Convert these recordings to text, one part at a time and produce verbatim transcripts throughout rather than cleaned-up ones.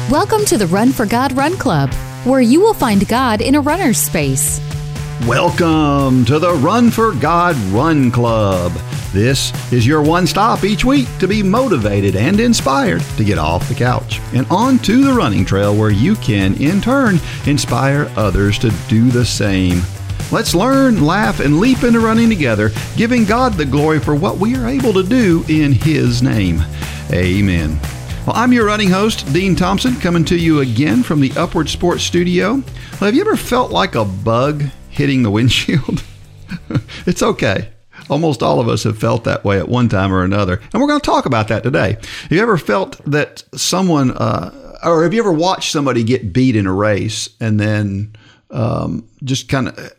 Welcome to the Run for God Run Club, where you will find God in a runner's space. Welcome to the Run for God Run Club. This is your one stop each week to be motivated and inspired to get off the couch and onto the running trail where you can, in turn, inspire others to do the same. Let's learn, laugh, and leap into running together, giving God the glory for what we are able to do in His name. Amen. Well, I'm your running host, Dean Thompson, coming to you again from the Upward Sports Studio. Well, have you ever felt like a bug hitting the windshield? It's okay. Almost all of us have felt that way at one time or another, and we're going to talk about that today. Have you ever felt that someone, uh, or have you ever watched somebody get beat in a race and then um, just kind of,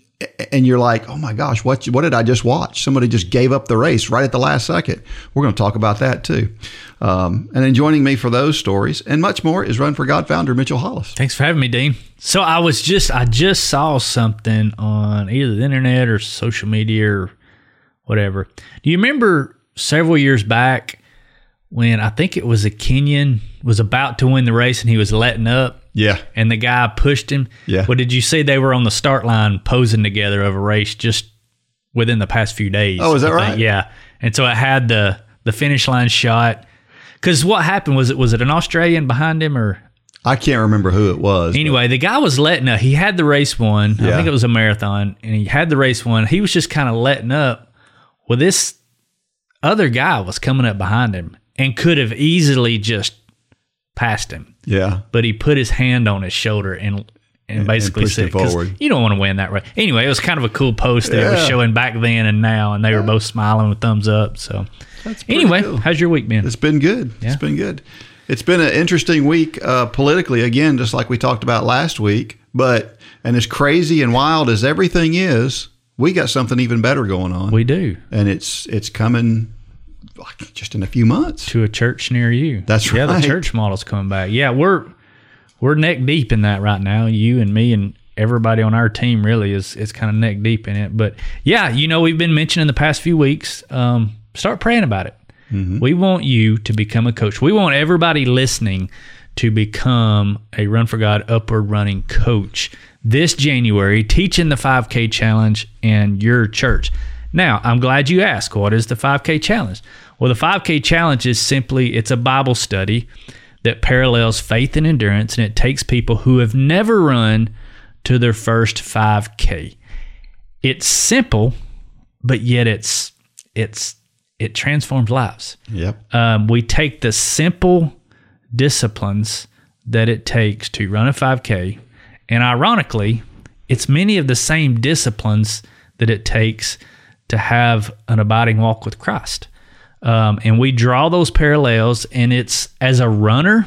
and you're like, oh my gosh, what what did I just watch? Somebody just gave up the race right at the last second. We're going to talk about that too. Um, and then joining me for those stories and much more is Run for God founder Mitchell Hollis. Thanks for having me, Dean. So I was just, I just saw something on either the internet or social media or whatever. Do you remember several years back when I think it was a Kenyan was about to win the race and he was letting up? Yeah. And the guy pushed him. Yeah. Well, did you see they were on the start line posing together of a race just within the past few days? Oh, is that I think. right? Yeah. And so it had the the finish line shot. Because what happened was it was it an Australian behind him or? I can't remember who it was. Anyway, the guy was letting up. He had the race won. Yeah. I think it was a marathon, and he had the race won. He was just kind of letting up. Well, this other guy was coming up behind him and could have easily just passed him. Yeah. But he put his hand on his shoulder and and basically and said, forward. you don't want to win that race. Anyway, it was kind of a cool post that Yeah. it was showing back then and now, and they were both smiling with thumbs up. So That's pretty anyway, cool. how's your week been? It's been good. Yeah. It's been good. It's been an interesting week uh, politically, again, just like we talked about last week. But, and as crazy and wild as everything is, we got something even better going on. We do. And it's it's coming like just in a few months. To a church near you. That's yeah, right. the church model's coming back. Yeah, we're we're neck deep in that right now. You and me and everybody on our team really is is kind of neck deep in it. But yeah, you know, we've been mentioning the past few weeks, um, start praying about it. Mm-hmm. We want you to become a coach. We want everybody listening to become a Run for God upward running coach this January, teaching the five K challenge in your church. Now, I'm glad you asked, what is the five K challenge? Well, the five K challenge is simply, it's a Bible study that parallels faith and endurance, and it takes people who have never run to their first five K. It's simple, but yet it's it's it transforms lives. Yep. Um, we take the simple disciplines that it takes to run a five K, and ironically, it's many of the same disciplines that it takes to have an abiding walk with Christ. Um, and we draw those parallels, and it's, as a runner,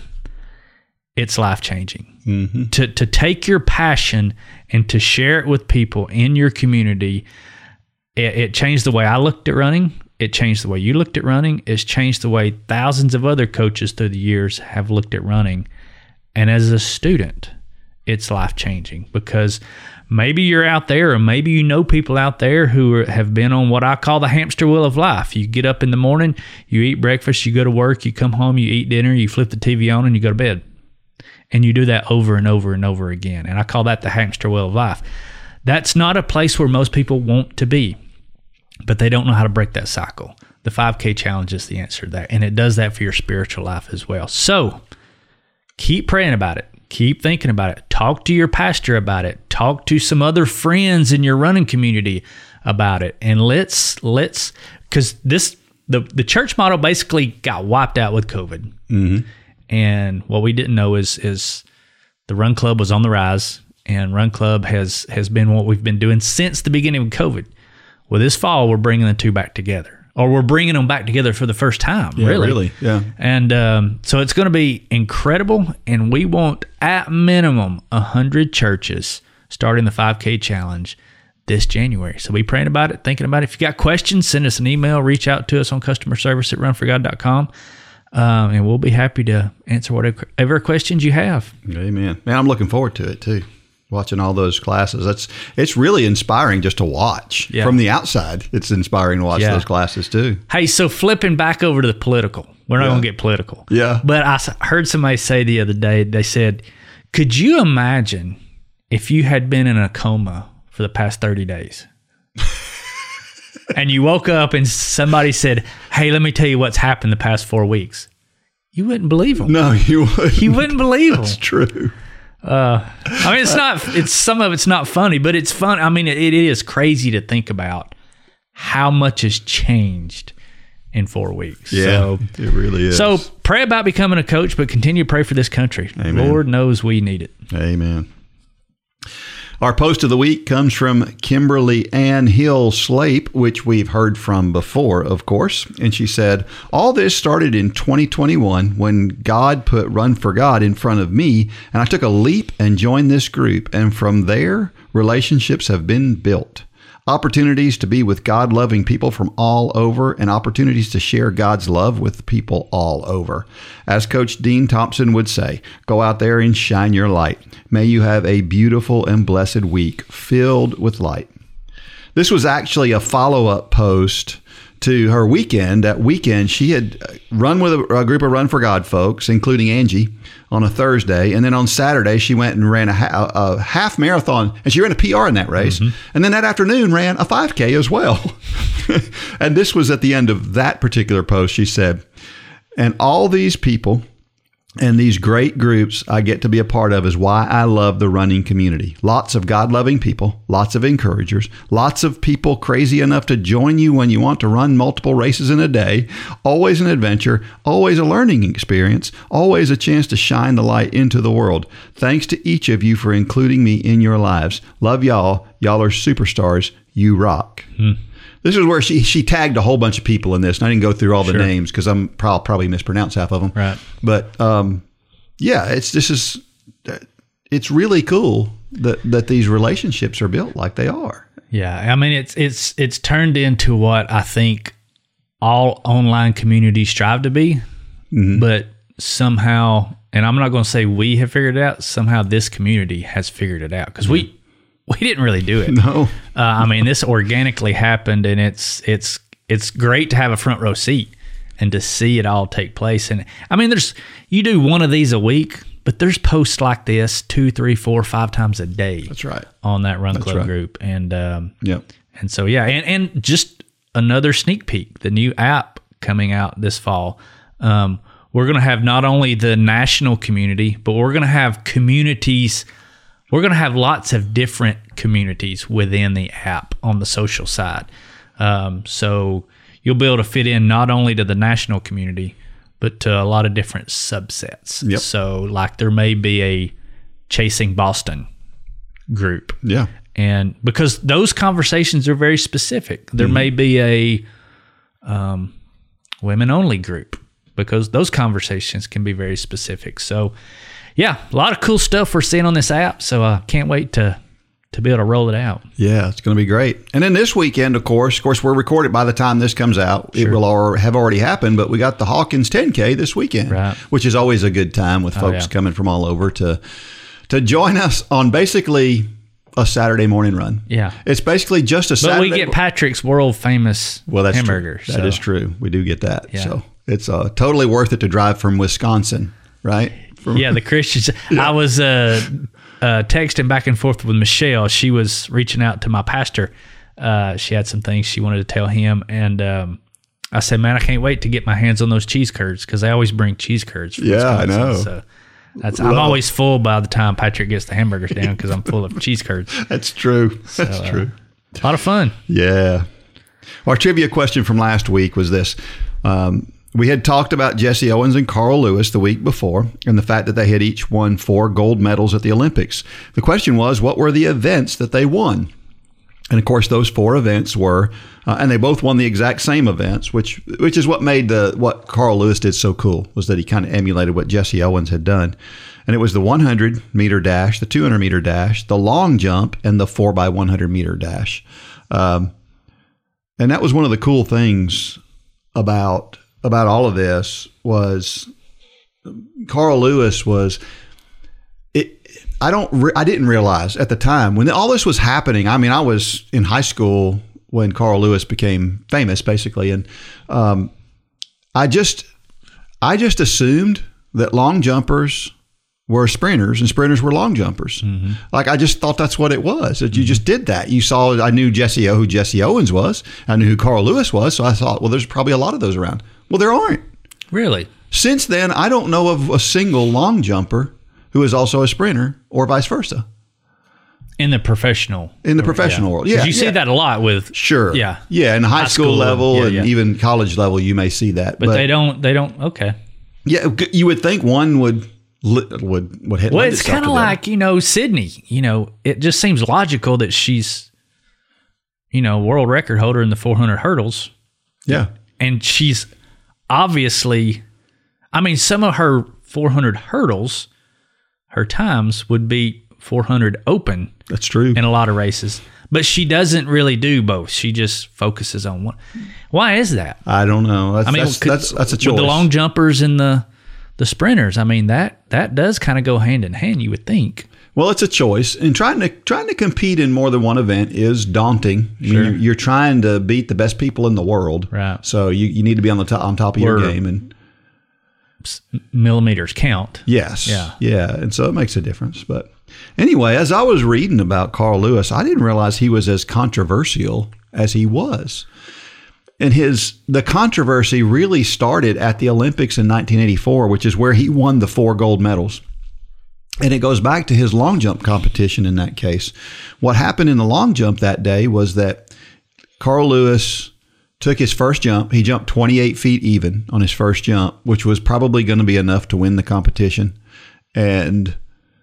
it's life-changing. Mm-hmm. To to take your passion and to share it with people in your community, it, it changed the way I looked at running. It changed the way you looked at running. It's changed the way thousands of other coaches through the years have looked at running. And as a student, it's life-changing because maybe you're out there or maybe you know people out there who are, have been on what I call the hamster wheel of life. You get up in the morning, you eat breakfast, you go to work, you come home, you eat dinner, you flip the T V on, and you go to bed. And you do that over and over and over again. And I call that the hamster wheel of life. That's not a place where most people want to be, but they don't know how to break that cycle. The five K challenge is the answer to that, and it does that for your spiritual life as well. So keep praying about it. Keep thinking about it. Talk to your pastor about it. Talk to some other friends in your running community about it. And let's, let's, because this, the, the church model basically got wiped out with COVID. Mm-hmm. And what we didn't know is, is the Run Club was on the rise, and Run Club has, has been what we've been doing since the beginning of COVID. Well, this fall, we're bringing the two back together. Or we're bringing them back together for the first time, Yeah, really. really, yeah. And um, so it's going to be incredible, and we want, at minimum, one hundred churches starting the five K challenge this January. So be praying about it, thinking about it. If you got questions, send us an email, reach out to us on customer service at run for god dot com, um, and we'll be happy to answer whatever questions you have. Amen. Man, I'm looking forward to it, too. Watching all those classes. That's it's really inspiring just to watch. Yeah. From the outside, it's inspiring to watch Yeah. those classes too. Hey, so flipping back over to the political. We're not Yeah. going to get political. Yeah. But I s- heard somebody say the other day, they said, could you imagine if you had been in a coma for the past thirty days? And you woke up and somebody said, hey, let me tell you what's happened the past four weeks. You wouldn't believe them. No, you wouldn't. You wouldn't believe them. That's true. Uh, I mean, it's not, it's some of it's not funny, but it's fun. I mean, it, it is crazy to think about how much has changed in four weeks. Yeah, So, it really is. so pray about becoming a coach, but continue to pray for this country. Amen. Lord knows we need it. Amen. Our post of the week comes from Kimberly Ann Hill Slape, which we've heard from before, of course. And she said, all this started in twenty twenty-one when God put Run for God in front of me, and I took a leap and joined this group. And from there, relationships have been built. Opportunities to be with God-loving people from all over, and opportunities to share God's love with people all over. As Coach Dean Thompson would say, go out there and shine your light. May you have a beautiful and blessed week filled with light. This was actually a follow-up post to her weekend. That weekend, she had run with a, a group of Run for God folks, including Angie, on a Thursday. And then on Saturday, she went and ran a, ha- a half marathon, and she ran a P R in that race. Mm-hmm. And then that afternoon ran a five K as well. And this was at the end of that particular post. She said, and all these people and these great groups I get to be a part of is why I love the running community. Lots of God-loving people, lots of encouragers, lots of people crazy enough to join you when you want to run multiple races in a day, always an adventure, always a learning experience, always a chance to shine the light into the world. Thanks to each of you for including me in your lives. Love y'all. Y'all are superstars. You rock. Hmm. This is where she she tagged a whole bunch of people in this, and I didn't go through all the Sure. names because I'm pro- probably mispronounce half of them. Right. But um, yeah, it's this is it's really cool that that these relationships are built like they are. Yeah, I mean, it's it's it's turned into what I think all online communities strive to be, mm-hmm. but somehow, and I'm not going to say we have figured it out. Somehow, this community has figured it out because we. We didn't really do it. No, uh, I mean, this organically happened, and it's it's it's great to have a front row seat and to see it all take place. And I mean, there's you do one of these a week, but there's posts like this two, three, four, five times a day. That's right. On that Run That's Club right. group, and um, yep. And so yeah, and and just another sneak peek, the new app coming out this fall. Um, we're going to have not only the national community, but we're going to have communities. We're going to have lots of different communities within the app on the social side. Um, so you'll be able to fit in not only to the national community, but to a lot of different subsets. Yep. So like there may be a Chasing Boston group. Yeah. And because those conversations are very specific, there mm-hmm. may be a um, women only group because those conversations can be very specific. So yeah, a lot of cool stuff we're seeing on this app, so I uh, can't wait to to be able to roll it out. Yeah, it's going to be great. And then this weekend, of course, of course, we're recorded by the time this comes out. Sure. It will or have already happened, but we got the Hawkins ten K this weekend, right. which is always a good time with folks oh, yeah. coming from all over to to join us on basically a Saturday morning run. Yeah. It's basically just a but Saturday. But we get Patrick's world famous well, that's hamburger. True. So. That is true. We do get that. Yeah. So it's uh, totally worth it to drive from Wisconsin, right? From, yeah, the Christians. Yeah. I was uh, uh, texting back and forth with Michelle. She was reaching out to my pastor. Uh, she had some things she wanted to tell him. And um, I said, man, I can't wait to get my hands on those cheese curds because they always bring cheese curds from yeah, Wisconsin. I know. So that's, I'm always full by the time Patrick gets the hamburgers down because I'm full of cheese curds. That's true. That's so, true. Uh, a lot of fun. Yeah. Our trivia question from last week was this. Um, We had talked about Jesse Owens and Carl Lewis the week before and the fact that they had each won four gold medals at the Olympics. The question was, what were the events that they won? And of course, those four events were, uh, and they both won the exact same events, which which is what made the what Carl Lewis did so cool, was that he kind of emulated what Jesse Owens had done. And it was the one hundred meter dash, the two hundred meter dash, the long jump, and the four by one hundred meter dash. Um, and that was one of the cool things about about all of this was Carl Lewis was it. I don't. Re, I didn't realize at the time when all this was happening. I mean, I was in high school when Carl Lewis became famous, basically, and um, I just I just assumed that long jumpers were sprinters and sprinters were long jumpers. Mm-hmm. Like, I just thought that's what it was. That you mm-hmm. just did that. You saw, I knew Jesse O, who Jesse Owens was. I knew who Carl Lewis was. So I thought, well, there's probably a lot of those around. Well, there aren't. Really? Since then, I don't know of a single long jumper who is also a sprinter or vice versa. In the professional. In the professional yeah. world. Yeah. You yeah. see that a lot with. Sure. Yeah. Yeah. In high, high school, school level yeah, and yeah. even college level, you may see that. But, but they don't, they don't, okay. Yeah. You would think one would, would, would hit. Well, it's kind of like, you know, Sydney, you know, it just seems logical that she's, you know, world record holder in the four hundred hurdles. Yeah. And she's obviously, I mean, some of her four hundred hurdles, her times would be four hundred open. That's true. In a lot of races. But she doesn't really do both. She just focuses on one. Why is that? I don't know. That's, I mean, that's, could, that's, that's a choice. With the long jumpers and the, the sprinters, I mean, that, that does kind of go hand in hand, you would think. Well, it's a choice. And trying to trying to compete in more than one event is daunting. Sure. I mean, you're, you're trying to beat the best people in the world. Right. So you, you need to be on the top, on top of We're, your game. And millimeters count. Yes. Yeah. Yeah. And so it makes a difference. But anyway, as I was reading about Carl Lewis, I didn't realize he was as controversial as he was. And his the controversy really started at the Olympics in nineteen eighty-four, which is where he won the four gold medals. And it goes back to his long jump competition in that case. What happened in the long jump that day was that Carl Lewis took his first jump. He jumped twenty-eight feet even on his first jump, which was probably going to be enough to win the competition. And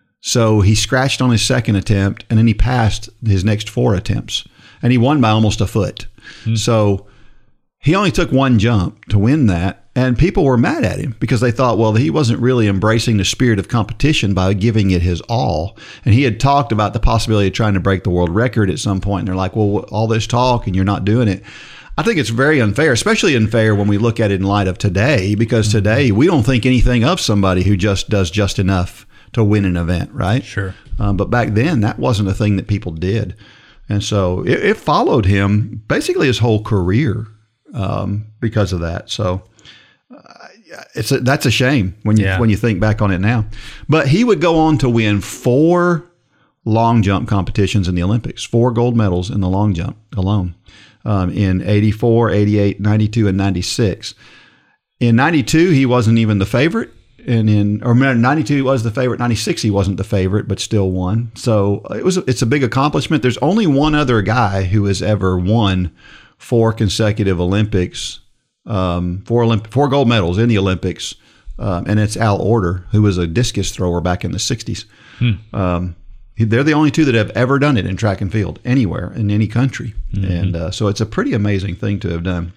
so he scratched on his second attempt, and then he passed his next four attempts. And he won by almost a foot. Mm-hmm. So he only took one jump to win that. And people were mad at him because they thought, well, he wasn't really embracing the spirit of competition by giving it his all. And he had talked about the possibility of trying to break the world record at some point. And they're like, well, all this talk and you're not doing it. I think it's very unfair, especially unfair when we look at it in light of today, because today we don't think anything of somebody who just does just enough to win an event, right? Sure. Um, but back then, that wasn't a thing that people did. And so it, it followed him basically his whole career um, because of that. So uh, it's a, that's a shame when you, yeah. when you think back on it now. But he would go on to win four long jump competitions in the Olympics, four gold medals in the long jump alone. Um, in eighty-four, eighty-eight, ninety-two, and ninety-six. In ninety-two, he wasn't even the favorite. And in or ninety-two, he was the favorite. ninety-six, he wasn't the favorite, but still won. So it was. It's a big accomplishment. There's only one other guy who has ever won four consecutive Olympics, um, four Olymp- four gold medals in the Olympics, um, and it's Al Order, who was a discus thrower back in the sixties. Hmm. Um, They're the only two that have ever done it in track and field anywhere in any country. Mm-hmm. And uh, so it's a pretty amazing thing to have done.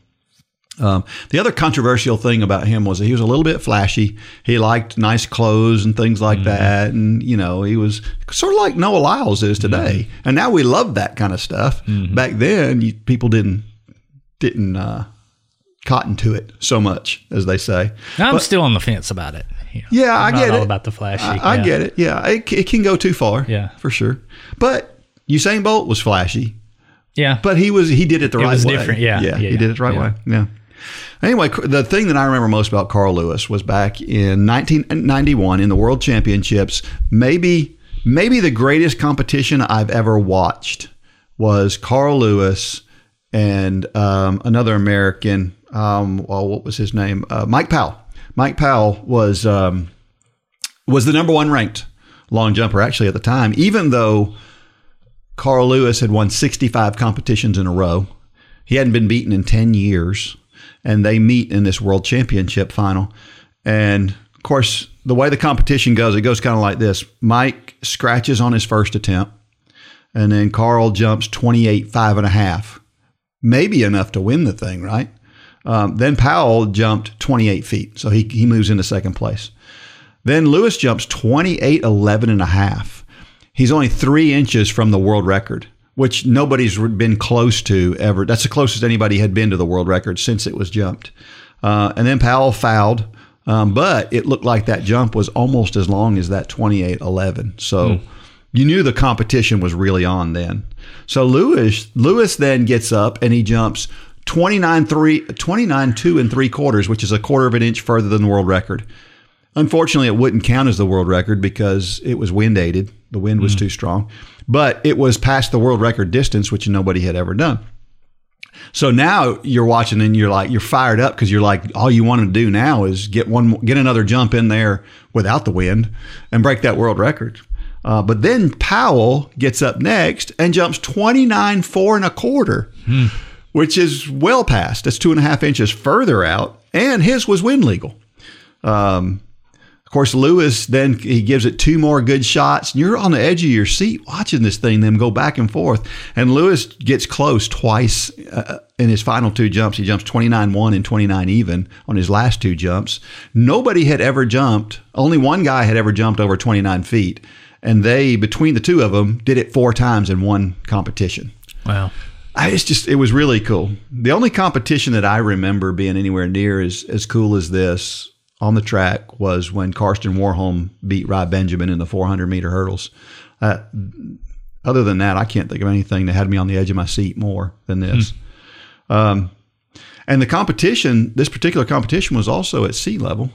Um, the other controversial thing about him was that he was a little bit flashy. He liked nice clothes and things like mm-hmm. that. And, you know, he was sort of like Noah Lyles is today. Mm-hmm. And now we love that kind of stuff. Mm-hmm. Back then, you, people didn't, didn't uh, cotton to it so much, as they say. I'm but, still on the fence about it. You know, yeah, I'm I get not it. all about the flashy. I, I yeah. get it. Yeah, it, it can go too far. Yeah, for sure. But Usain Bolt was flashy. Yeah, but he was he did it the it right was way. Different. Yeah, yeah, yeah he did it the right yeah. way. Yeah. Anyway, the thing that I remember most about Carl Lewis was back in nineteen ninety-one in the World Championships. Maybe maybe the greatest competition I've ever watched was Carl Lewis and um, another American. Um, well, what was his name? Uh, Mike Powell. Mike Powell was um, was the number one ranked long jumper actually at the time, even though Carl Lewis had won sixty-five competitions in a row. He hadn't been beaten in ten years, and they meet in this world championship final. And of course, the way the competition goes, it goes kind of like this. Mike scratches on his first attempt, and then Carl jumps twenty-eight, five and a half, maybe enough to win the thing, right? Um, then Powell jumped twenty-eight feet, so he, he moves into second place. Then Lewis jumps twenty-eight, eleven and a half. He's only three inches from the world record, which nobody's been close to ever. That's the closest anybody had been to the world record since it was jumped. Uh, and then Powell fouled, um, but it looked like that jump was almost as long as that twenty-eight, eleven. So mm. you knew the competition was really on then. So Lewis, Lewis then gets up and he jumps twenty-nine, three, twenty-nine, two and three quarters, which is a quarter of an inch further than the world record. Unfortunately, it wouldn't count as the world record because it was wind aided. The wind was mm. too strong, but it was past the world record distance, which nobody had ever done. So now you're watching and you're like, you're fired up because you're like, all you want to do now is get one, get another jump in there without the wind and break that world record. Uh, but then Powell gets up next and jumps twenty-nine, four and a quarter, hmm. which is well past. That's two and a half inches further out. And his was wind legal. Um, Of course, Lewis, then he gives it two more good shots. And you're on the edge of your seat watching this thing, them go back and forth. And Lewis gets close twice uh, in his final two jumps. He jumps twenty-nine one and twenty-nine even on his last two jumps. Nobody had ever jumped. Only one guy had ever jumped over twenty-nine feet. And they, between the two of them, did it four times in one competition. Wow. I, it's just, it was really cool. The only competition that I remember being anywhere near as, as cool as this on the track was when Karsten Warholm beat Ry Benjamin in the four hundred meter hurdles. Uh, other than that, I can't think of anything that had me on the edge of my seat more than this. Hmm. Um, and the competition, this particular competition was also at sea level,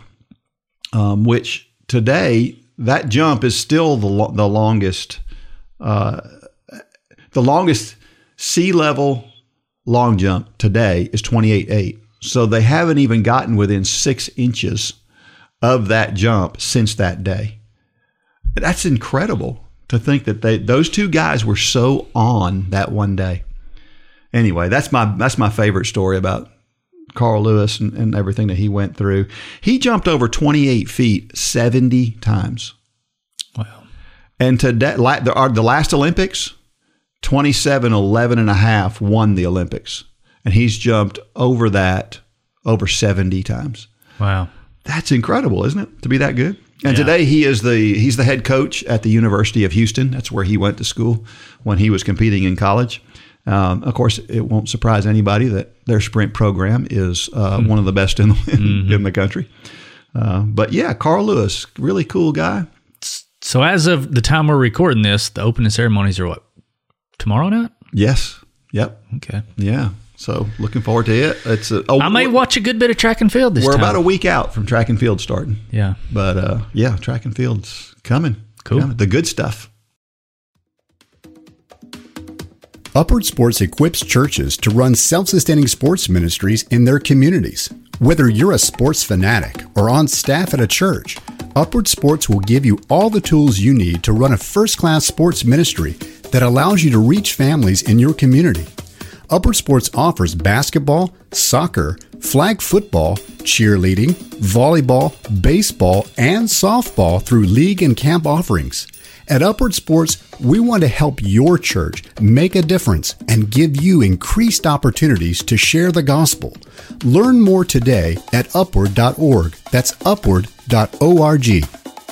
um, which today, that jump is still the lo- the longest, uh, the longest sea level long jump today is twenty-eight eight. So they haven't even gotten within six inches of that jump since that day. That's incredible to think that they those two guys were so on that one day. Anyway, that's my that's my favorite story about Carl Lewis and, and everything that he went through. He jumped over twenty-eight feet seventy times. Wow. And today, the, the last Olympics, twenty-seven eleven and a half won the Olympics. And he's jumped over that over seventy times. Wow. That's incredible, isn't it? To be that good. And yeah. today he is the he's the head coach at the University of Houston. That's where he went to school when he was competing in college. Um, of course, it won't surprise anybody that their sprint program is uh, mm-hmm. one of the best in, in, mm-hmm. in the country. Uh, but yeah, Carl Lewis, really cool guy. So as of the time we're recording this, the opening ceremonies are what? Tomorrow night? Yes. Yep. Okay. Yeah. So looking forward to it. It's a, oh, I may watch a good bit of track and field this we're time. We're about a week out from track and field starting. Yeah. But uh, yeah, track and field's coming. Cool. Coming. The good stuff. Upward Sports equips churches to run self-sustaining sports ministries in their communities. Whether you're a sports fanatic or on staff at a church, Upward Sports will give you all the tools you need to run a first-class sports ministry that allows you to reach families in your community. Upward Sports offers basketball, soccer, flag football, cheerleading, volleyball, baseball, and softball through league and camp offerings. At Upward Sports, we want to help your church make a difference and give you increased opportunities to share the gospel. Learn more today at upward dot org. That's upward dot org.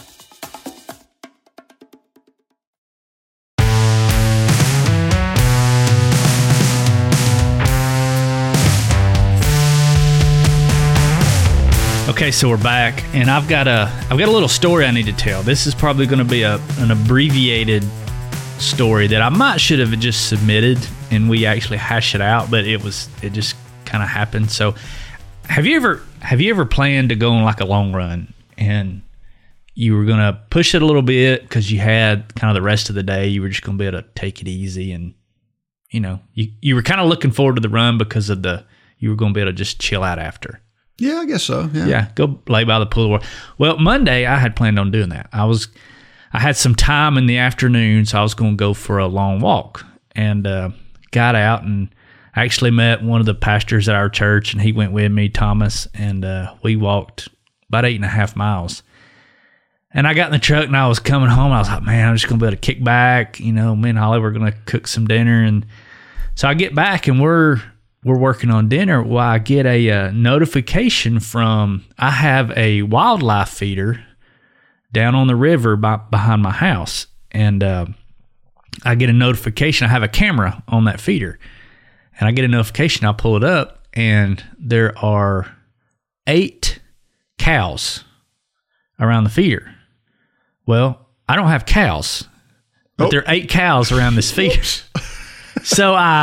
Okay, so we're back, and I've got a I've got a little story I need to tell. This is probably going to be a an abbreviated story that I might should have just submitted, and we actually hash it out, but it was it just kind of happened. So, have you ever have you ever planned to go on like a long run, and you were going to push it a little bit because you had kind of the rest of the day you were just going to be able to take it easy, and you know you you were kind of looking forward to the run because of the you were going to be able to just chill out after. Yeah, I guess so. Yeah. yeah, go lay by the pool. Well, Monday I had planned on doing that. I was, I had some time in the afternoon, so I was going to go for a long walk, and uh, got out and actually met one of the pastors at our church, and he went with me, Thomas, and uh, we walked about eight and a half miles. And I got in the truck and I was coming home. I was like, man, I'm just going to be able to kick back. You know, me and Holly were going to cook some dinner, and so I get back and we're. We're working on dinner. Well, I get a uh, notification from, I have a wildlife feeder down on the river by, behind my house. And uh, I get a notification. I have a camera on that feeder. And I get a notification. I pull it up, and there are eight cows around the feeder. Well, I don't have cows, but oh. there are eight cows around this feeder. So I...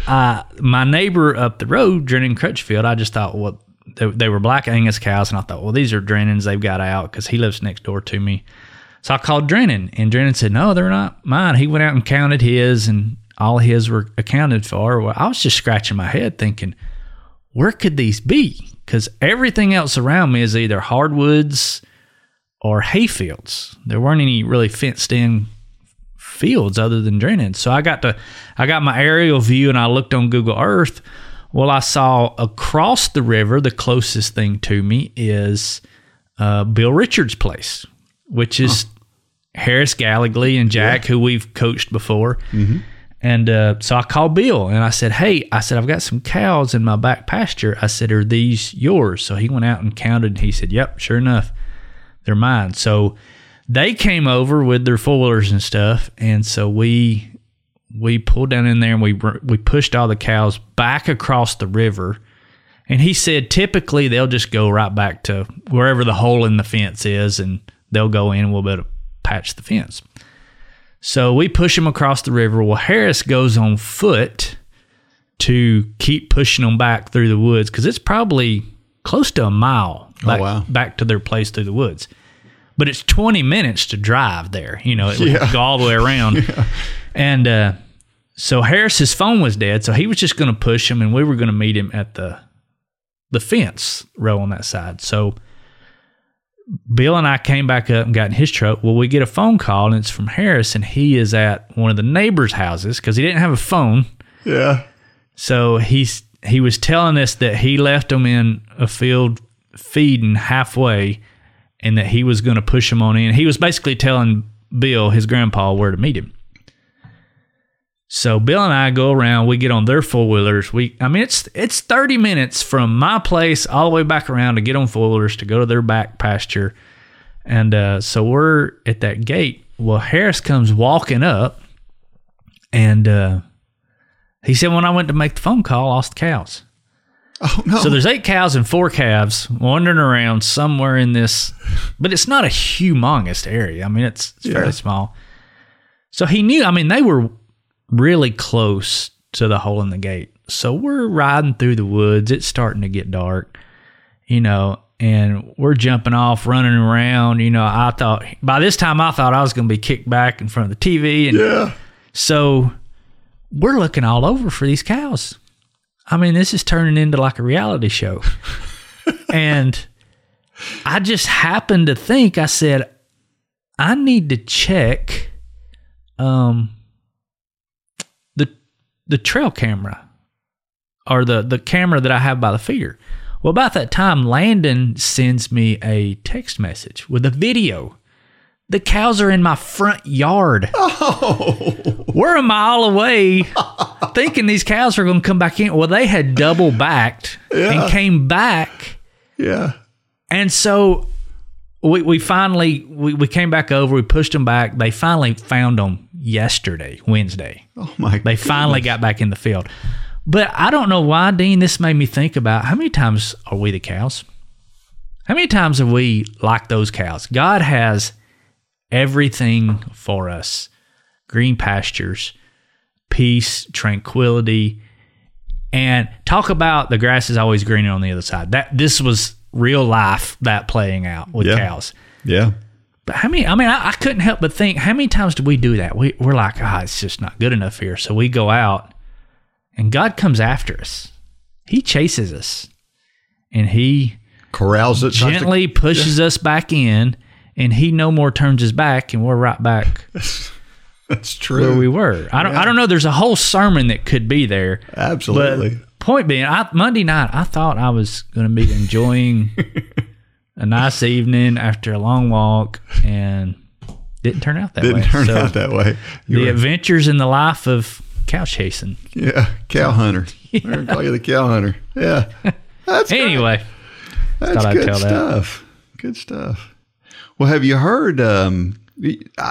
uh, my neighbor up the road, Drennan Crutchfield, I just thought, well, they, they were black Angus cows, and I thought, well, these are Drennan's. They've got out because he lives next door to me. So I called Drennan, and Drennan said, no, they're not mine. He went out and counted his, and all his were accounted for. Well, I was just scratching my head thinking, where could these be? Because everything else around me is either hardwoods or hayfields. There weren't any really fenced-in fields other than Drennan. So I got to, I got my aerial view, and I looked on Google Earth. Well, I saw across the river, the closest thing to me is uh, Bill Richards' place, which is huh. Harris Gallagly and Jack, yeah. who we've coached before. Mm-hmm. And uh, so I called Bill, and I said, hey, I said, I've got some cows in my back pasture. I said, are these yours? So he went out and counted, and he said, yep, sure enough, they're mine. So they came over with their four-wheelers and stuff, and so we we pulled down in there, and we we pushed all the cows back across the river. And he said typically they'll just go right back to wherever the hole in the fence is, and they'll go in and we'll be able to patch the fence. So we push them across the river. Well, Harris goes on foot to keep pushing them back through the woods because it's probably close to a mile back, oh, wow. back to their place through the woods. But it's twenty minutes to drive there. You know, it would yeah. go all the way around. yeah. And uh, so Harris's phone was dead, so he was just going to push him, and we were going to meet him at the the fence row on that side. So Bill and I came back up and got in his truck. Well, we get a phone call, and it's from Harris, and he is at one of the neighbors' houses because he didn't have a phone. Yeah. So he's he was telling us that he left them in a field feeding halfway, and that he was going to push them on in. He was basically telling Bill, his grandpa, where to meet him. So Bill and I go around. We get on their four-wheelers. We, I mean, it's it's thirty minutes from my place all the way back around to get on four-wheelers to go to their back pasture. And uh, so we're at that gate. Well, Harris comes walking up, and uh, he said, when I went to make the phone call, I lost the cows. Oh, no. So there's eight cows and four calves wandering around somewhere in this, but it's not a humongous area. I mean, it's, it's fairly yeah. small. So he knew, I mean, they were really close to the hole in the gate. So we're riding through the woods. It's starting to get dark, you know, and we're jumping off, running around. You know, I thought, by this time, I thought I was going to be kicked back in front of the T V. And yeah. So we're looking all over for these cows. I mean, this is turning into like a reality show. And I just happened to think, I said, I need to check um, the the trail camera or the, the camera that I have by the feeder. Well, about that time, Landon sends me a text message with a video. The cows are in my front yard. Oh. We're a mile away thinking these cows are going to come back in. Well, they had double backed yeah. and came back. Yeah. And so we we finally, we, we came back over. We pushed them back. They finally found them yesterday, Wednesday. Oh, my God. They goodness. finally got back in the field. But I don't know why, Dean, this made me think about how many times are we the cows? How many times have we like those cows? God has everything for us. Green pastures, peace, tranquility, and talk about the grass is always greener on the other side. That this was real life, that playing out with yeah. cows. Yeah. But how many, I mean, I, I couldn't help but think, how many times do we do that? We, we're like, ah, oh, it's just not good enough here. So we go out, and God comes after us. He chases us, and he corrals it, gently to, pushes yeah. us back in, and he no more turns his back, and we're right back. That's true. Where we were. I don't. Yeah. I don't know. There's a whole sermon that could be there. Absolutely. But point being, I, Monday night, I thought I was going to be enjoying a nice evening after a long walk, and didn't turn out that didn't way. Didn't turn so out that way. You the were, adventures in the life of cow chasing. Yeah, cow hunter. Yeah. We're going to call you the cow hunter. Yeah. That's anyway. That's thought good I'd tell stuff. That. Good stuff. Well, have you heard um, I,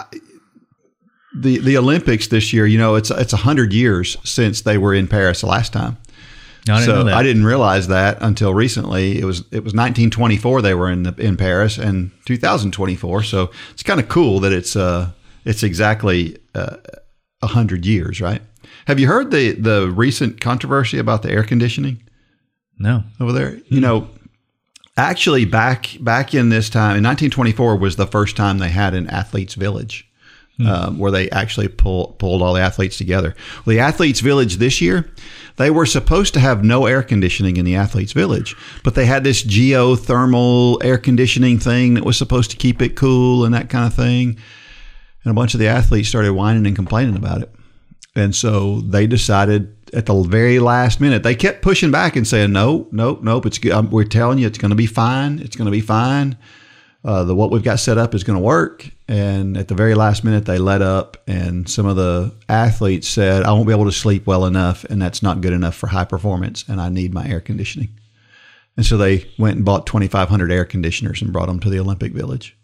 the the Olympics this year? You know, it's it's a hundred years since they were in Paris the last time. No, I didn't so know that. I didn't realize that until recently. It was it was nineteen twenty-four they were in the, in Paris, and two thousand twenty-four. So it's kind of cool that it's uh it's exactly uh, a hundred years, right? Have you heard the, the recent controversy about the air conditioning? No. Over there? You know, actually back back in this time, in nineteen twenty-four was the first time they had an athletes village. Hmm. Um, where they actually pull, pulled all the athletes together. Well, the Athletes Village this year, they were supposed to have no air conditioning in the Athletes Village, but they had this geothermal air conditioning thing that was supposed to keep it cool and that kind of thing. And a bunch of the athletes started whining and complaining about it. And so they decided at the very last minute, they kept pushing back and saying, no, nope, nope, it's good. We're telling you it's going to be fine. It's going to be fine. Uh, the what we've got set up is going to work. And at the very last minute, they let up, and some of the athletes said, I won't be able to sleep well enough, and that's not good enough for high performance, and I need my air conditioning. And so they went and bought twenty-five hundred air conditioners and brought them to the Olympic Village.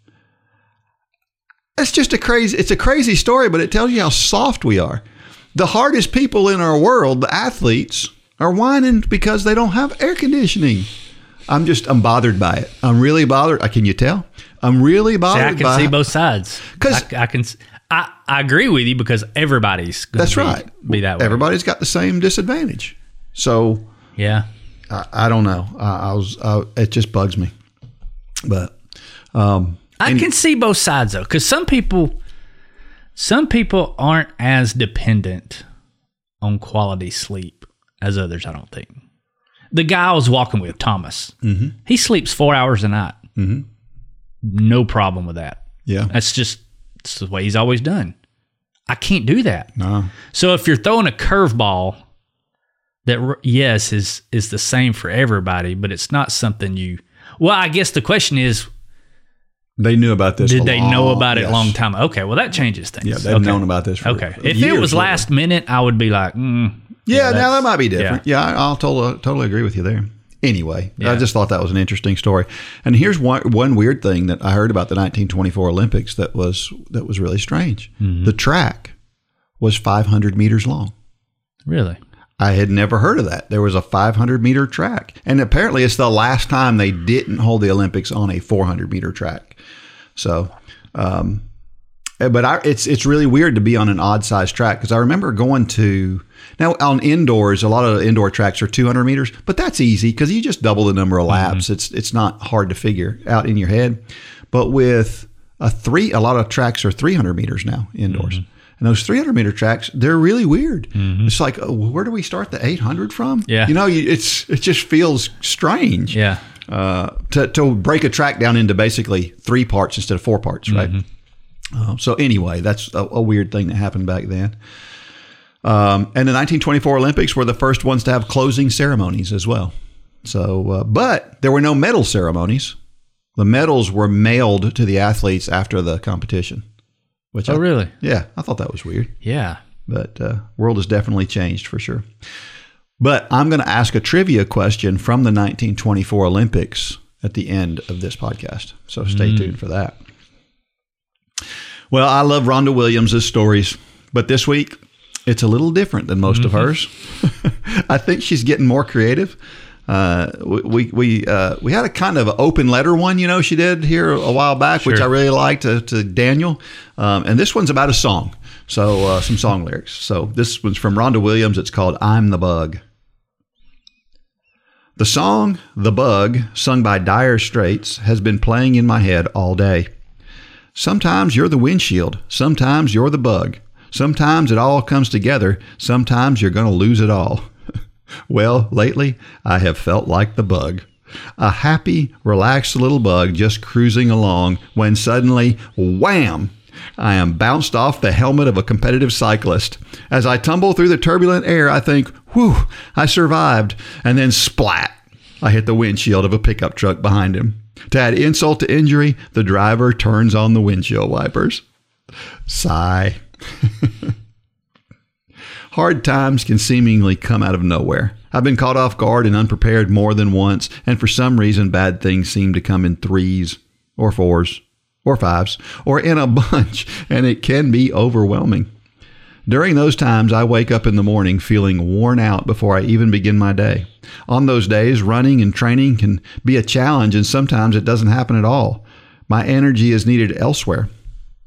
It's just a crazy, it's a crazy story, but it tells you how soft we are. The hardest people in our world, the athletes, are whining because they don't have air conditioning. I'm just, I'm bothered by it. I'm really bothered. Can you tell? I'm really bothered by it. See, I can see both sides. Because I, I can, I, I agree with you because everybody's going to be, right. be that way. Everybody's got the same disadvantage. So, yeah, I, I don't know. I, I was, I, it just bugs me. But, um, I and, can see both sides though, because some people, some people aren't as dependent on quality sleep as others, I don't think. The guy I was walking with, Thomas, mm-hmm. he sleeps four hours a night. Mm-hmm. No problem with that. Yeah. That's just that's the way he's always done. I can't do that. No. So if you're throwing a curveball that, yes, is is the same for everybody, but it's not something you... Well, I guess the question is... They knew about this. Did they long, know about it yes. a long time? Okay, well, that changes things. Yeah, they've okay. known about this for Okay. If years, it was last really. minute, I would be like, mm, yeah, yeah now that might be different. Yeah, yeah I'll totally, totally agree with you there. Anyway, yeah. I just thought that was an interesting story. And here's one one weird thing that I heard about the nineteen twenty-four Olympics that was that was really strange. Mm-hmm. The track was five hundred meters long. Really? I had never heard of that. There was a five hundred meter track. And apparently it's the last time they didn't hold the Olympics on a four hundred meter track. So, um, but I, it's it's really weird to be on an odd size track because I remember going to, now on indoors, a lot of indoor tracks are two hundred meters, but that's easy because you just double the number of laps. Mm-hmm. It's it's not hard to figure out in your head. But with a three, a lot of tracks are three hundred meters now indoors. Mm-hmm. And those three hundred meter tracks, they're really weird. Mm-hmm. It's like, oh, where do we start the eight hundred from? Yeah. You know, you, it's it just feels strange. Yeah. Uh, to, to break a track down into basically three parts instead of four parts, right? Mm-hmm. Uh, so anyway, that's a, a weird thing that happened back then. Um, and the nineteen twenty-four Olympics were the first ones to have closing ceremonies as well. So, uh, but there were no medal ceremonies. The medals were mailed to the athletes after the competition. Which oh, I, really? Yeah, I thought that was weird. Yeah. But uh, world has definitely changed for sure. But I'm going to ask a trivia question from the nineteen twenty-four Olympics at the end of this podcast. So stay mm. tuned for that. Well, I love Rhonda Williams' stories, but this week it's a little different than most mm-hmm. of hers. I think she's getting more creative. Uh, we we uh, we had a kind of open letter one, you know, she did here a while back, sure. which I really liked to, to Daniel. Um, and this one's about a song, so uh, some song lyrics. So this one's from Rhonda Williams. It's called "I'm the Bug." The song "The Bug," sung by Dire Straits, has been playing in my head all day. Sometimes you're the windshield. Sometimes you're the bug. Sometimes it all comes together. Sometimes you're going to lose it all. Well, lately, I have felt like the bug. A happy, relaxed little bug just cruising along when suddenly, wham! I am bounced off the helmet of a competitive cyclist. As I tumble through the turbulent air, I think, whew, I survived. And then splat, I hit the windshield of a pickup truck behind him. To add insult to injury, the driver turns on the windshield wipers. Sigh. Hard times can seemingly come out of nowhere. I've been caught off guard and unprepared more than once, and for some reason, bad things seem to come in threes or fours or fives or in a bunch, and it can be overwhelming. During those times, I wake up in the morning feeling worn out before I even begin my day. On those days, running and training can be a challenge, and sometimes it doesn't happen at all. My energy is needed elsewhere.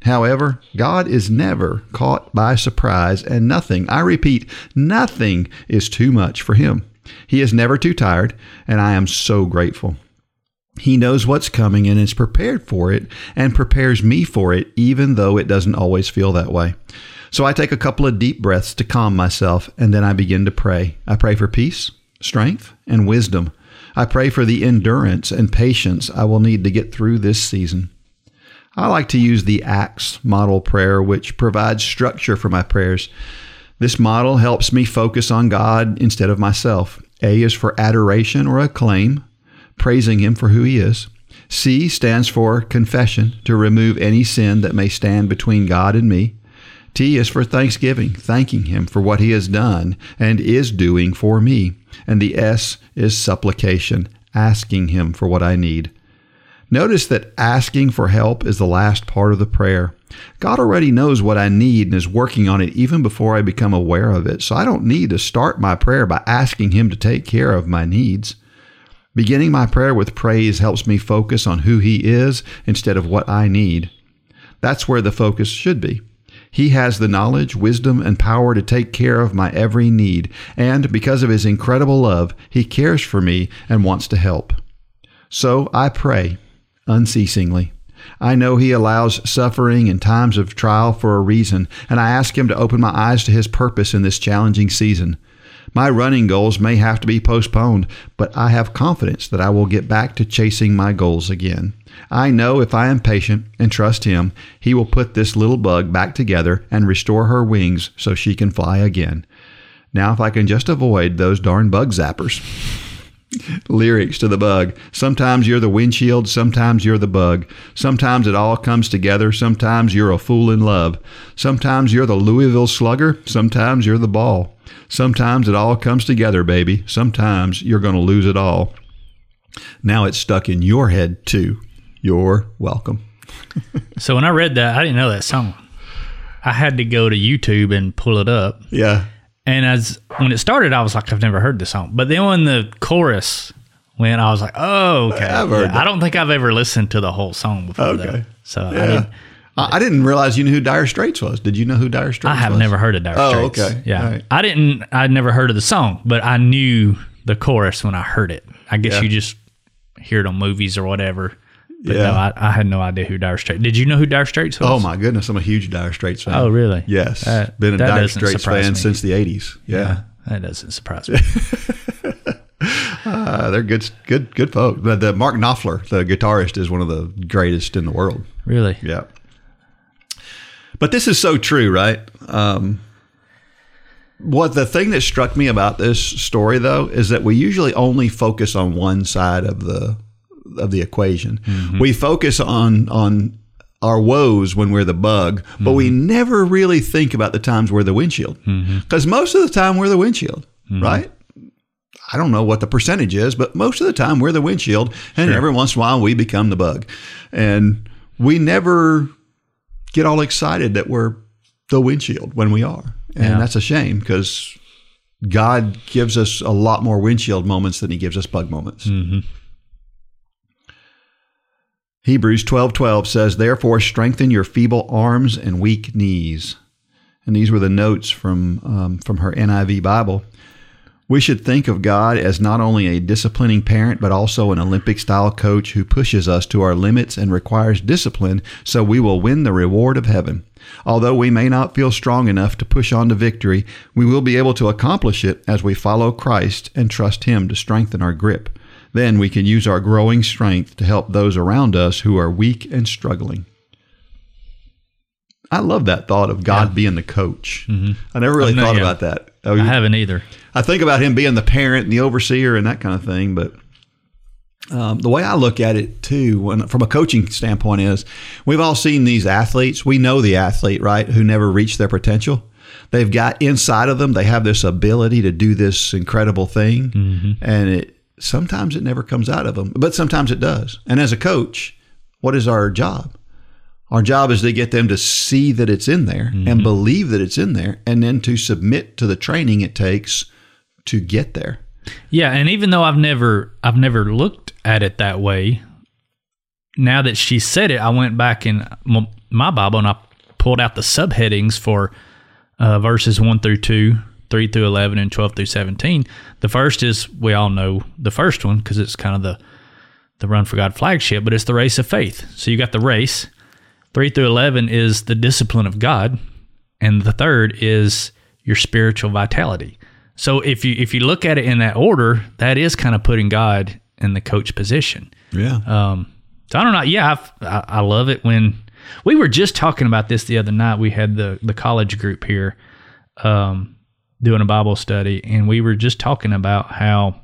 However, God is never caught by surprise, and nothing, I repeat, nothing is too much for him. He is never too tired, and I am so grateful. He knows what's coming and is prepared for it and prepares me for it, even though it doesn't always feel that way. So I take a couple of deep breaths to calm myself, and then I begin to pray. I pray for peace, strength, and wisdom. I pray for the endurance and patience I will need to get through this season. I like to use the ACTS model prayer, which provides structure for my prayers. This model helps me focus on God instead of myself. A is for adoration or acclaim, praising him for who he is. C stands for confession, to remove any sin that may stand between God and me. T is for thanksgiving, thanking him for what he has done and is doing for me. And the S is supplication, asking him for what I need. Notice that asking for help is the last part of the prayer. God already knows what I need and is working on it even before I become aware of it. So I don't need to start my prayer by asking him to take care of my needs. Beginning my prayer with praise helps me focus on who he is instead of what I need. That's where the focus should be. He has the knowledge, wisdom, and power to take care of my every need. And because of his incredible love, he cares for me and wants to help. So I pray unceasingly. I know he allows suffering and times of trial for a reason, and I ask him to open my eyes to his purpose in this challenging season. My running goals may have to be postponed, but I have confidence that I will get back to chasing my goals again. I know if I am patient and trust him, he will put this little bug back together and restore her wings so she can fly again. Now, if I can just avoid those darn bug zappers. Lyrics to the bug. Sometimes you're the windshield, sometimes you're the bug. Sometimes it all comes together, sometimes you're a fool in love. Sometimes you're the Louisville Slugger, sometimes you're the ball. Sometimes it all comes together, baby. Sometimes you're going to lose it all. Now it's stuck in your head, too. You're welcome. So when I read that, I didn't know that song. I had to go to YouTube and pull it up. Yeah. And as when it started, I was like, I've never heard this song. But then when the chorus went, I was like, oh, okay. I've heard yeah, I don't think I've ever listened to the whole song before. Okay. Though. So yeah. I didn't. I didn't realize you knew who Dire Straits was. Did you know who Dire Straits was? I have was? never heard of Dire oh, Straits. Okay. Yeah. Right. I didn't, I'd never heard of the song, but I knew the chorus when I heard it. I guess yeah. you just hear it on movies or whatever. But yeah. no, I, I had no idea who Dire Straits. Did you know who Dire Straits was? Oh, my goodness. I'm a huge Dire Straits fan. Oh, really? Yes. That, Been a that Dire Straits fan me. since the eighties. Yeah. yeah. That doesn't surprise me. uh, they're good, good, good folks. But the Mark Knopfler, the guitarist, is one of the greatest in the world. Really? Yeah. But this is so true, right? Um, what the thing that struck me about this story, though, is that we usually only focus on one side of the of the equation. Mm-hmm. We focus on on our woes when we're the bug, but mm-hmm. we never really think about the times we're the windshield. Because mm-hmm. most of the time we're the windshield, mm-hmm. right? I don't know what the percentage is, but most of the time we're the windshield, and sure. every once in a while we become the bug. And we never get all excited that we're the windshield when we are. And yeah. that's a shame, because God gives us a lot more windshield moments than he gives us bug moments. Mm-hmm. Hebrews twelve twelve says, therefore strengthen your feeble arms and weak knees. And these were the notes from um, from her N I V Bible. We should think of God as not only a disciplining parent, but also an Olympic-style coach who pushes us to our limits and requires discipline so we will win the reward of heaven. Although we may not feel strong enough to push on to victory, we will be able to accomplish it as we follow Christ and trust him to strengthen our grip. Then we can use our growing strength to help those around us who are weak and struggling. I love that thought of God yeah. being the coach. Mm-hmm. I never really thought about that. I haven't either. I think about him being the parent and the overseer and that kind of thing, but um, the way I look at it too, when, from a coaching standpoint, is we've all seen these athletes. We know the athlete, right, who never reached their potential. They've got inside of them, they have this ability to do this incredible thing, mm-hmm. and it sometimes it never comes out of them, but sometimes it does. And as a coach, what is our job? Our job is to get them to see that it's in there mm-hmm. and believe that it's in there, and then to submit to the training it takes to get there. Yeah, and even though I've never I've never looked at it that way, now that she said it, I went back and well, my Bible and I pulled out the subheadings for uh, verses one through two, three through eleven, and twelve through seventeen. The first is, we all know the first one because it's kind of the, the Run for God flagship, but it's the race of faith. So you got the race. three through eleven is the discipline of God. And the third is your spiritual vitality. So if you if you look at it in that order, that is kind of putting God in the coach position. Yeah. Um, so I don't know. Yeah, I've, I I love it when we were just talking about this the other night. We had the the college group here um, doing a Bible study, and we were just talking about how,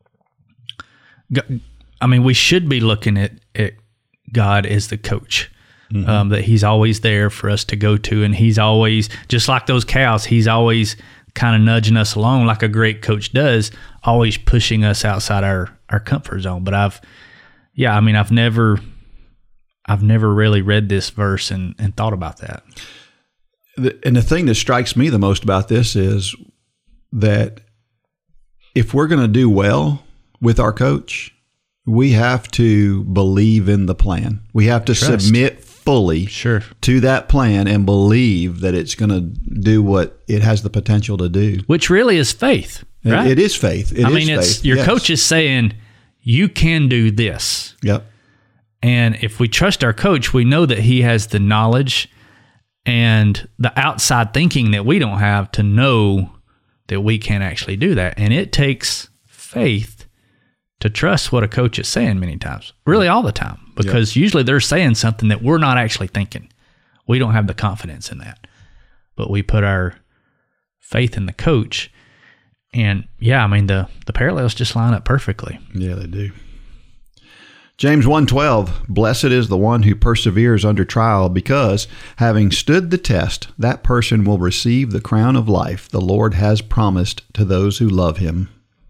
I mean, we should be looking at, at God as the coach. Mm-hmm. Um, that he's always there for us to go to, and he's always, just like those cows, he's always kind of nudging us along like a great coach does, always pushing us outside our, our comfort zone. But I've, yeah, I mean, I've never, I've never really read this verse and, and thought about that. The, and the thing that strikes me the most about this is that if we're going to do well with our coach, we have to believe in the plan. We have to Trust. submit fully Sure. to that plan and believe that it's going to do what it has the potential to do. Which really is faith, right? It, it is faith. It I is mean, it's faith. your Yes. coach is saying, you can do this. Yep. And if we trust our coach, we know that he has the knowledge and the outside thinking that we don't have to know that we can actually do that. And it takes faith to trust what a coach is saying many times, really all the time, because yep. usually they're saying something that we're not actually thinking. We don't have the confidence in that, but we put our faith in the coach. And yeah, I mean, the, the parallels just line up perfectly. Yeah, they do. James one twelve, blessed is the one who perseveres under trial, because having stood the test, that person will receive the crown of life the Lord has promised to those who love him.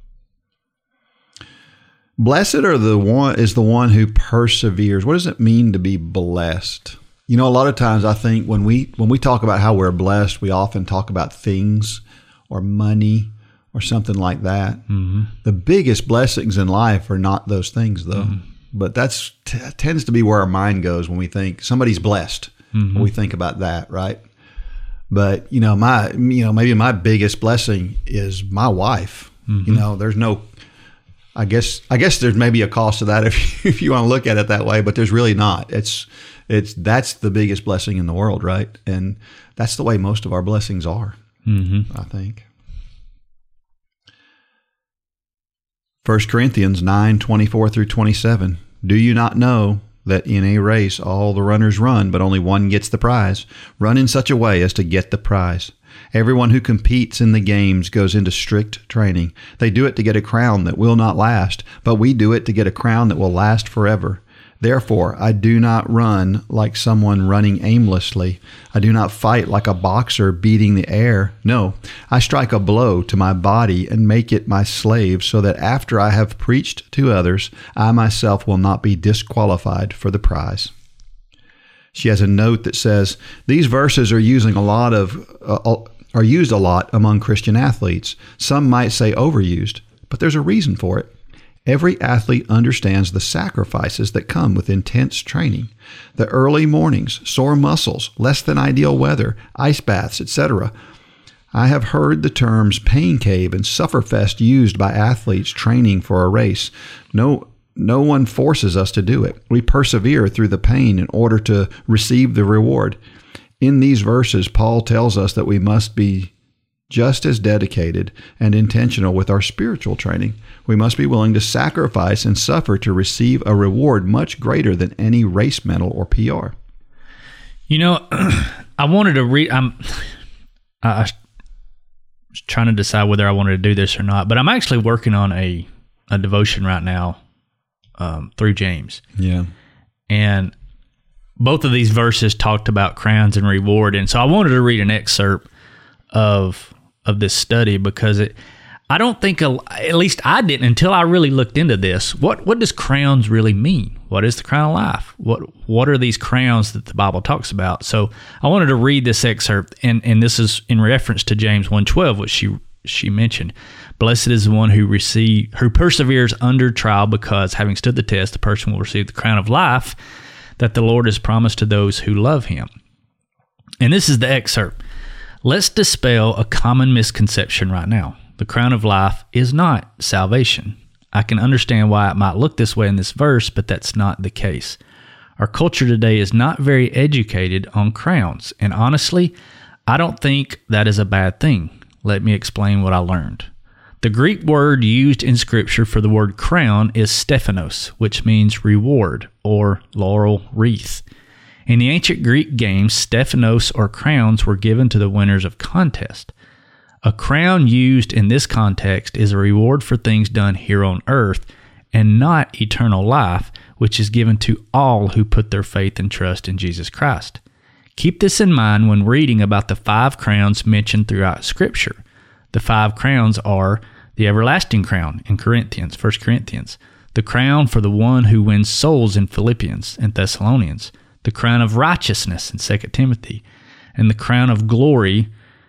Blessed are the one is the one who perseveres. What does it mean to be blessed? You know, a lot of times I think when we when we talk about how we're blessed, we often talk about things or money or something like that. Mm-hmm. The biggest blessings in life are not those things, though. Mm-hmm. But that's t- tends to be where our mind goes when we think somebody's blessed. Mm-hmm. When we think about that, right? But you know, my you know maybe my biggest blessing is my wife. Mm-hmm. You know, there's no. I guess I guess there's maybe a cost to that if you, if you want to look at it that way, but there's really not. It's it's that's the biggest blessing in the world, right? And that's the way most of our blessings are, mm-hmm. I think. First Corinthians nine twenty-four through twenty-seven. Do you not know that in a race all the runners run, but only one gets the prize? Run in such a way as to get the prize. Everyone who competes in the games goes into strict training. They do it to get a crown that will not last, but we do it to get a crown that will last forever. Therefore, I do not run like someone running aimlessly. I do not fight like a boxer beating the air. No, I strike a blow to my body and make it my slave, so that after I have preached to others, I myself will not be disqualified for the prize. She has a note that says, these verses are using a lot of uh, are used a lot among Christian athletes. Some might say overused, but there's a reason for it. Every athlete understands the sacrifices that come with intense training. The early mornings, sore muscles, less than ideal weather, ice baths, et cetera. I have heard the terms pain cave and sufferfest used by athletes training for a race. No No one forces us to do it. We persevere through the pain in order to receive the reward. In these verses, Paul tells us that we must be just as dedicated and intentional with our spiritual training. We must be willing to sacrifice and suffer to receive a reward much greater than any race medal or P R. You know, I wanted to read, I'm, I was trying to decide whether I wanted to do this or not, but I'm actually working on a, a devotion right now um, through James. Yeah. And both of these verses talked about crowns and reward. And so I wanted to read an excerpt of of this study because it, I don't think, a, at least I didn't until I really looked into this. What what does crowns really mean? What is the crown of life? What what are these crowns that the Bible talks about? So I wanted to read this excerpt, and, and this is in reference to James one twelve, which she she mentioned. Blessed is the one who receive who perseveres under trial, because having stood the test, the person will receive the crown of life that the Lord has promised to those who love him. And this is the excerpt. Let's dispel a common misconception right now. The crown of life is not salvation. I can understand why it might look this way in this verse, but that's not the case. Our culture today is not very educated on crowns, and honestly, I don't think that is a bad thing. Let me explain what I learned. The Greek word used in Scripture for the word crown is stephanos, which means reward or laurel wreath. In the ancient Greek games, stephanos or crowns were given to the winners of contests. A crown used in this context is a reward for things done here on earth and not eternal life, which is given to all who put their faith and trust in Jesus Christ. Keep this in mind when reading about the five crowns mentioned throughout Scripture. The five crowns are the everlasting crown in Corinthians, First Corinthians, the crown for the one who wins souls in Philippians and Thessalonians, the crown of righteousness in Second Timothy, and the crown of glory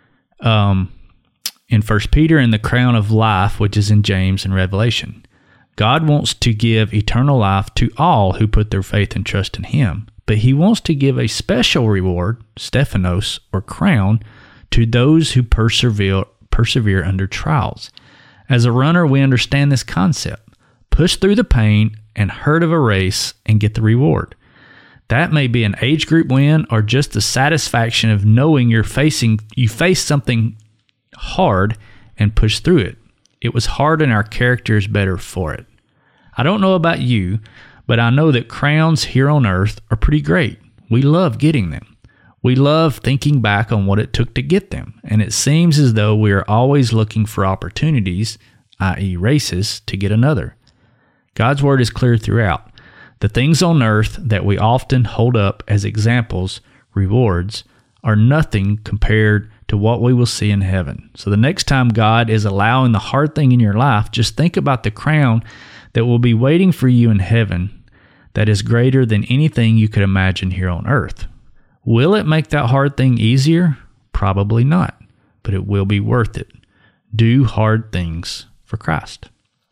um, in First Peter, and the crown of life, which is in James and Revelation. God wants to give eternal life to all who put their faith and trust in him, but he wants to give a special reward, stephanos or crown, to those who persevere, persevere under trials. As a runner, we understand this concept. Push through the pain and hurt of a race and get the reward. That may be an age group win or just the satisfaction of knowing you're facing you face something hard and push through it. It was hard and our character is better for it. I don't know about you, but I know that crowns here on earth are pretty great. We love getting them. We love thinking back on what it took to get them, and it seems as though we are always looking for opportunities, that is races, to get another. God's word is clear throughout. The things on earth that we often hold up as examples, rewards, are nothing compared to what we will see in heaven. So the next time God is allowing the hard thing in your life, just think about the crown that will be waiting for you in heaven that is greater than anything you could imagine here on earth. Will it make that hard thing easier? Probably not, but it will be worth it. Do hard things for Christ.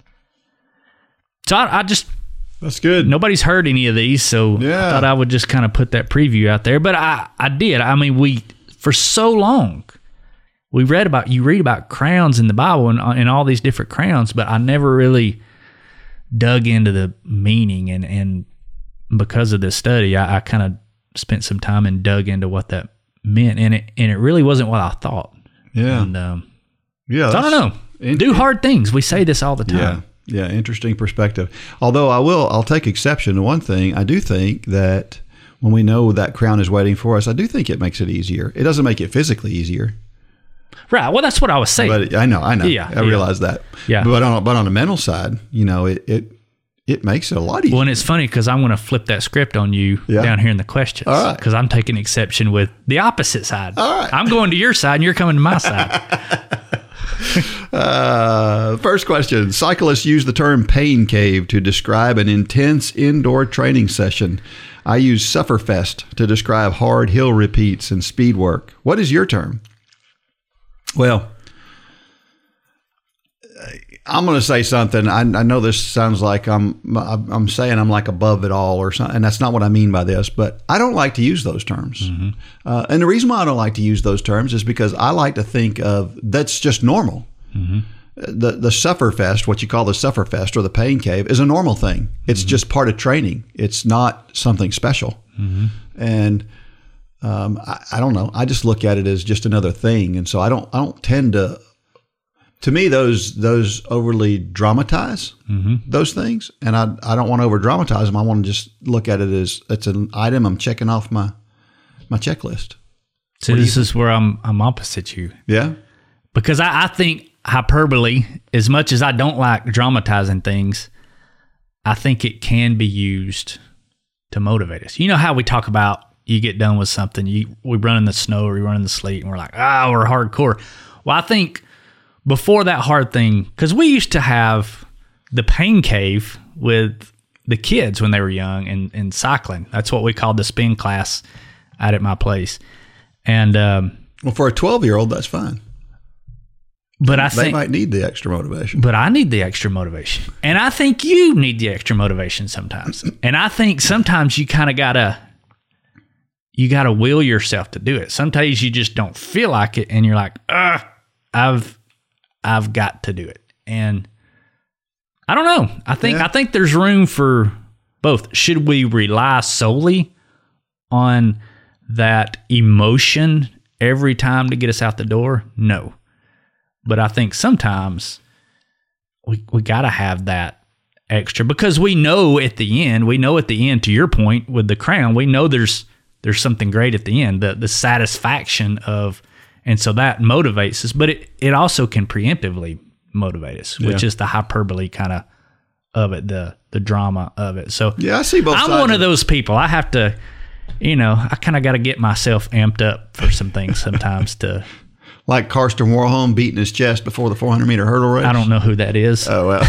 So I, I just... That's good. Nobody's heard any of these, so yeah. I thought I would just kind of put that preview out there. But I, I did. I mean, we, for so long, we read about, you read about crowns in the Bible and, and all these different crowns, but I never really dug into the meaning. And, and because of this study, I, I kind of spent some time and dug into what that meant. And it, and it really wasn't what I thought. Yeah. And, um, yeah. So I don't know. In, Do hard things. We say this all the time. Yeah. Yeah, interesting perspective. Although I will, I'll take exception to one thing. I do think that when we know that crown is waiting for us, I do think it makes it easier. It doesn't make it physically easier. Right. Well, that's what I was saying. But I know, I know. Yeah, I yeah. realize that. Yeah. But on but on the mental side, you know, it it, it makes it a lot easier. Well, and it's funny because I'm going to flip that script on you Yeah. down here in the questions. All right. Because I'm taking exception with the opposite side. All right. I'm going to your side and you're coming to my side. Uh, first question. Cyclists use the term pain cave to describe an intense indoor training session. I use Sufferfest to describe hard hill repeats and speed work. What is your term? Well, I'm going to say something. I, I know this sounds like I'm I'm saying I'm like above it all or something, and that's not what I mean by this, but I don't like to use those terms. Mm-hmm. Uh, and the reason why I don't like to use those terms is because I like to think of that's just normal. Mm-hmm. The the Sufferfest, what you call the Sufferfest or the pain cave, is a normal thing. It's mm-hmm. just part of training. It's not something special. Mm-hmm. And um, I, I don't know. I just look at it as just another thing, and so I don't I don't tend to. To me, those those overly dramatize mm-hmm. those things, and I I don't want to over dramatize them. I want to just look at it as it's an item I'm checking off my my checklist. So this is where I'm I'm opposite you. Yeah, because I, I think hyperbole, as much as I don't like dramatizing things, I think it can be used to motivate us. You know how we talk about you get done with something, you we run in the snow or we run in the sleet, and we're like, ah, we're hardcore. Well, I think. Before that hard thing, because we used to have the pain cave with the kids when they were young and, and cycling. That's what we called the spin class out at my place. And um, well, for a twelve-year-old, that's fine. But I they think, might need the extra motivation. but I need the extra motivation. And I think you need the extra motivation sometimes. And I think sometimes you kind of got to, you got to will yourself to do it. Sometimes you just don't feel like it and you're like, ugh, I've, I've got to do it. And I don't know. I think, Yeah. I think there's room for both. Should we rely solely on that emotion every time to get us out the door? No. But I think sometimes we we got to have that extra, because we know at the end, we know at the end, to your point with the crown, we know there's there's something great at the end, the the satisfaction of, and so that motivates us, but it, it also can preemptively motivate us, which Yeah. is the hyperbole kind of of it, the the drama of it. So Yeah, I see both I'm sides one of of it. those people. I have to, you know, I kind of got to get myself amped up for some things sometimes to. Like Karsten Warholm beating his chest before the four hundred meter hurdle race. I don't know who that is. Oh, well.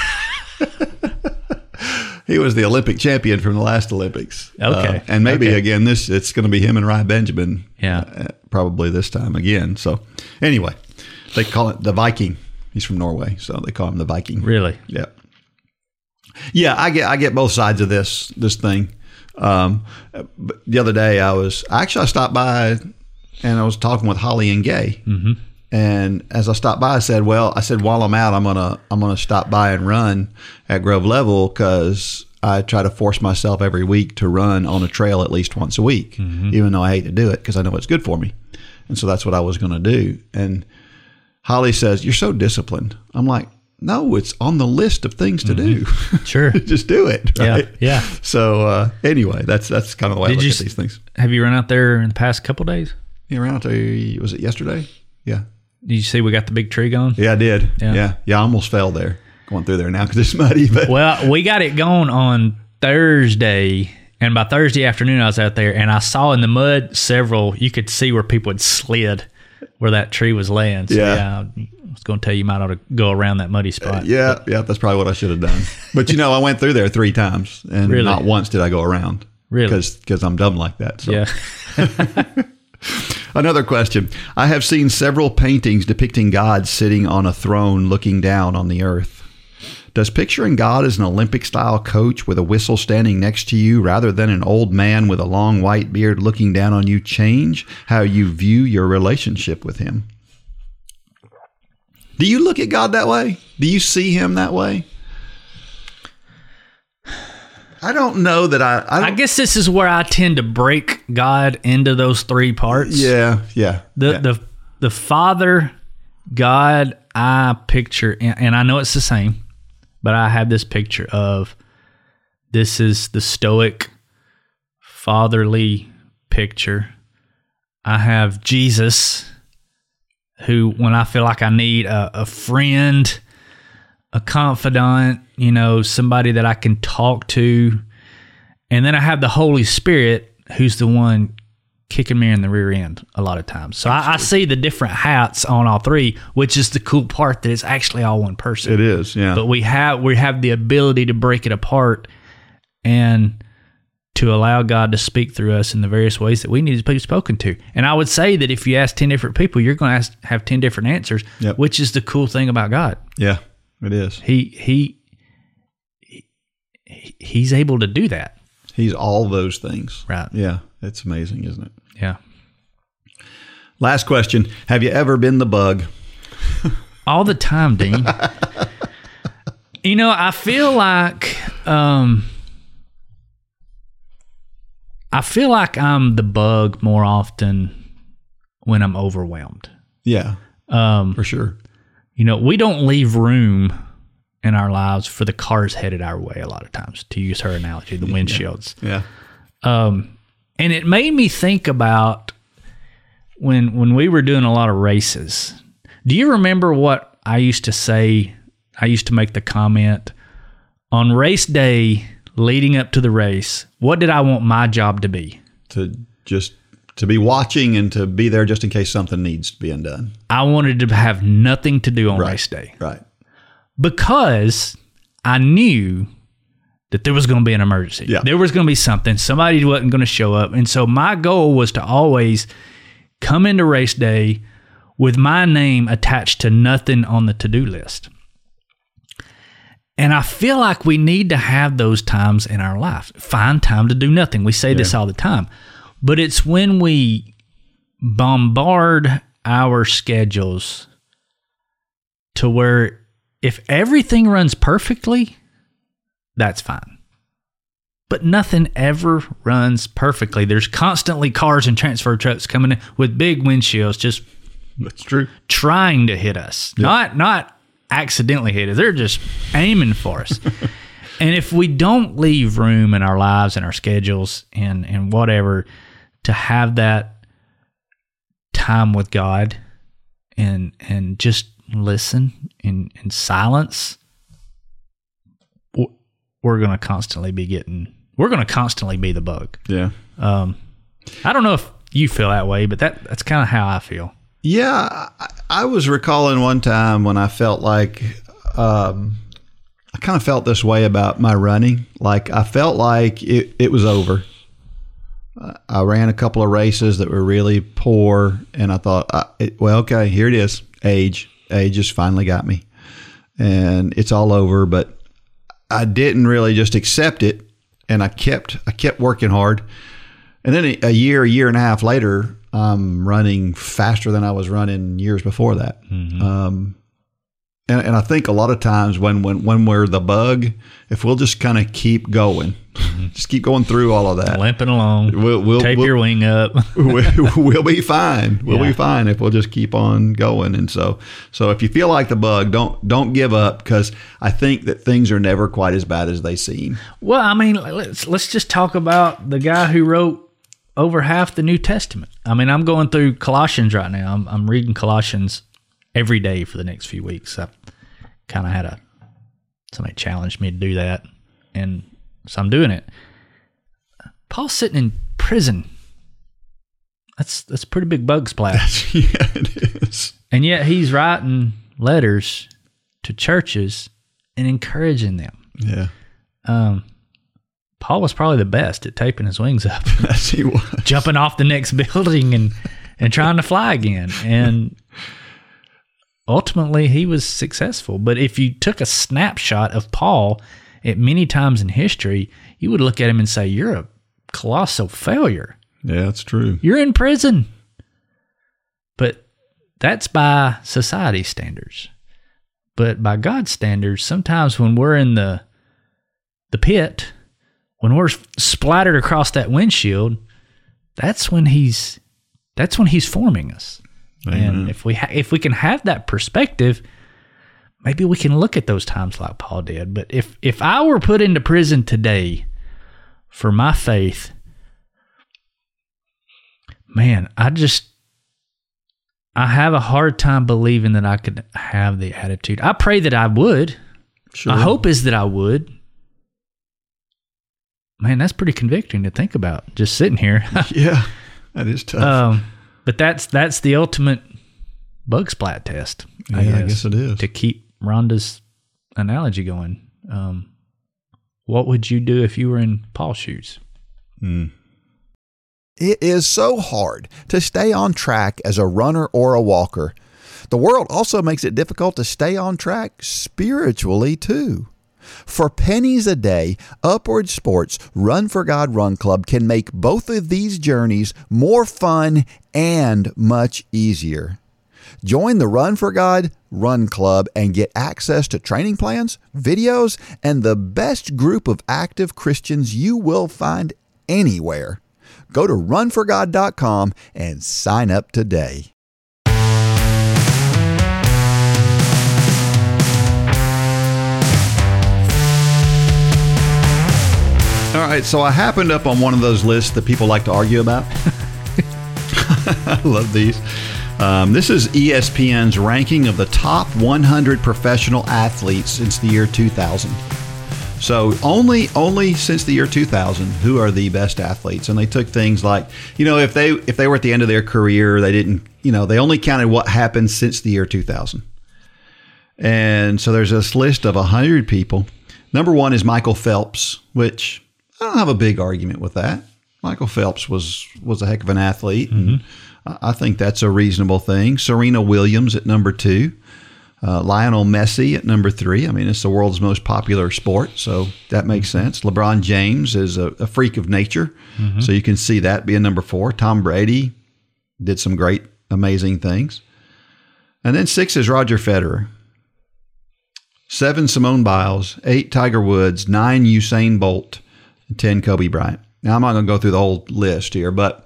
He was the Olympic champion from the last Olympics. Okay. Uh, and maybe Okay. again, this it's going to be him and Ryan Benjamin. Yeah. Uh, probably this time again. So anyway, they call it the Viking. He's from Norway, so they call him the Viking. Really? Yeah. Yeah, I get I get both sides of this this thing. Um, but the other day I was actually I stopped by and I was talking with Holly and Gay. Mm-hmm. And as I stopped by, I said, "Well, I said while I'm out, I'm gonna I'm gonna stop by and run at Grove Level because I try to force myself every week to run on a trail at least once a week, mm-hmm. even though I hate to do it because I know it's good for me. And so that's what I was going to do." And Holly says, "You're so disciplined." I'm like, "No, it's on the list of things to mm-hmm. do. Sure, just do it." Right? Yeah, yeah. So uh, anyway, that's that's kind of the way Did I look you at these things. Have you run out there in the past couple of days? You ran out there? Was it yesterday? Yeah. Did you see we got the big tree going? Yeah, I did. Yeah. Yeah. Yeah. I almost fell there going through there now because it's muddy. But Well, we got it going on Thursday, and by Thursday afternoon I was out there and I saw in the mud several, you could see where people had slid where that tree was laying. So Yeah. yeah, I was going to tell you, you might ought to go around that muddy spot. yeah, yeah, that's probably what I should have done. But you know, I went through there three times and Really? not once did I go around. Really? Because I'm dumb like that. So. Yeah. Another question. I have seen several paintings depicting God sitting on a throne looking down on the earth. Does picturing God as an Olympic-style coach with a whistle standing next to you rather than an old man with a long white beard looking down on you change how you view your relationship with him? Do you look at God that way? Do you see him that way? I don't know that I... I, I guess this is where I tend to break God into those three parts. Yeah, yeah. The yeah. the the Father, God, I picture, and, and I know it's the same, but I have this picture of this is the stoic, fatherly picture. I have Jesus, who, when I feel like I need a, a friend, a confidant, you know, somebody that I can talk to. And then I have the Holy Spirit, who's the one kicking me in the rear end a lot of times. So I, I see the different hats on all three, which is the cool part that it's actually all one person. It is, yeah. But we have we have the ability to break it apart and to allow God to speak through us in the various ways that we need to be spoken to. And I would say that if you ask ten different people, you're going to ask, have ten different answers, Yep. which is the cool thing about God. Yeah, it is. He he he he's able to do that. He's all those things. Right. Yeah, it's amazing, isn't it? Yeah. Last question. Have you ever been the bug? All the time, Dean. You know, I feel like um, I feel like I'm the bug more often when I'm overwhelmed. Yeah, Um, for sure. you know, we don't leave room in our lives for the cars headed our way a lot of times, to use her analogy, the windshields. Yeah. Um, and it made me think about when when we were doing a lot of races. Do you remember what I used to say? I used to make the comment on race day leading up to the race, what did I want my job to be? To just to be watching and to be there just in case something needs being done. I wanted to have nothing to do on Right. race day Right. because I knew that there was going to be an emergency. Yeah. There was going to be something. Somebody wasn't going to show up. And so my goal was to always come into race day with my name attached to nothing on the to-do list. And I feel like we need to have those times in our life. Find time to do nothing. We say yeah. this all the time. But it's when we bombard our schedules to where if everything runs perfectly, that's fine. But nothing ever runs perfectly. There's constantly cars and transfer trucks coming in with big windshields just that's true. Trying to hit us. Yep. Not not accidentally hit us. They're just aiming for us. And if we don't leave room in our lives and our schedules and, and whatever to have that time with God and and just listen in, in silence, we're going to constantly be getting, we're going to constantly be the bug. Yeah. Um, I don't know if you feel that way, but that that's kind of how I feel. Yeah, I, I was recalling one time when I felt like um, I kind of felt this way about my running. Like I felt like it, it was over. Uh, I ran a couple of races that were really poor, and I thought, uh, it, well, okay, here it is. Age, age has finally got me, and it's all over. But I didn't really just accept it, and I kept I kept working hard. And then a, a year, a year and a half later, I'm running faster than I was running years before that. Mm-hmm. Um, and, and I think a lot of times when, when, when we're the bug, if we'll just kind of keep going, mm-hmm. just keep going through all of that. Limping along, we'll, we'll, tape we'll, your wing up. we'll, we'll be fine. We'll yeah. be fine if we'll just keep on going. And so, so if you feel like the bug, don't, don't give up, because I think that things are never quite as bad as they seem. Well, I mean, let's, let's just talk about the guy who wrote over half the New Testament. I mean, I'm going through Colossians right now. I'm, I'm reading Colossians every day for the next few weeks. I kind of had a, somebody challenged me to do that, and so I'm doing it. Paul's sitting in prison. That's that's a pretty big bug splash. Yeah, it is. And yet he's writing letters to churches and encouraging them. Yeah. Um. Paul was probably the best at taping his wings up. Yes, he was. Jumping off the next building and, and trying to fly again. And ultimately, he was successful. But if you took a snapshot of Paul at many times in history, you would look at him and say, you're a colossal failure. Yeah, that's true. You're in prison. But that's by society standards. But by God's standards, sometimes when we're in the the pit, when we're splattered across that windshield, that's when he's that's when he's forming us. Amen. And if we ha- if we can have that perspective, maybe we can look at those times like Paul did. But if if I were put into prison today for my faith, man, I just I have a hard time believing that I could have the attitude. I pray that I would. Sure. My hope is that I would. Man, that's pretty convicting to think about, just sitting here. Yeah, that is tough. Um, but that's that's the ultimate bug splat test, I, yeah, guess, I guess it is. To keep Rhonda's analogy going. Um, what would you do if you were in Paul's shoes? Mm. It is so hard to stay on track as a runner or a walker. The world also makes it difficult to stay on track spiritually, too. For pennies a day, Upward Sports Run for God Run Club can make both of these journeys more fun and much easier. Join the Run for God Run Club and get access to training plans, videos, and the best group of active Christians you will find anywhere. Go to run for god dot com and sign up today. All right, so I happened up on one of those lists that people like to argue about. I love these. Um, this is E S P N's ranking of the top one hundred professional athletes since the year two thousand. So only only since the year two thousand, who are the best athletes? And they took things like, you know, if they if they were at the end of their career, they didn't, you know, they only counted what happened since the year two thousand. And so there's this list of one hundred people. Number one is Michael Phelps, which I don't have a big argument with that. Michael Phelps was was a heck of an athlete. Mm-hmm. And I think that's a reasonable thing. Serena Williams at number two. Uh, Lionel Messi at number three. I mean, it's the world's most popular sport, so that makes sense. LeBron James is a, a freak of nature, mm-hmm. so you can see that being number four. Tom Brady did some great, amazing things. And then six is Roger Federer. Seven, Simone Biles. Eight, Tiger Woods. Nine, Usain Bolt. And ten, Kobe Bryant. Now, I'm not going to go through the whole list here, but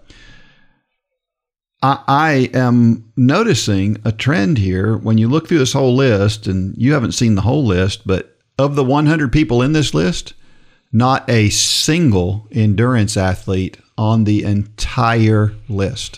I am noticing a trend here when you look through this whole list, and you haven't seen the whole list, but of the one hundred people in this list, not a single endurance athlete on the entire list.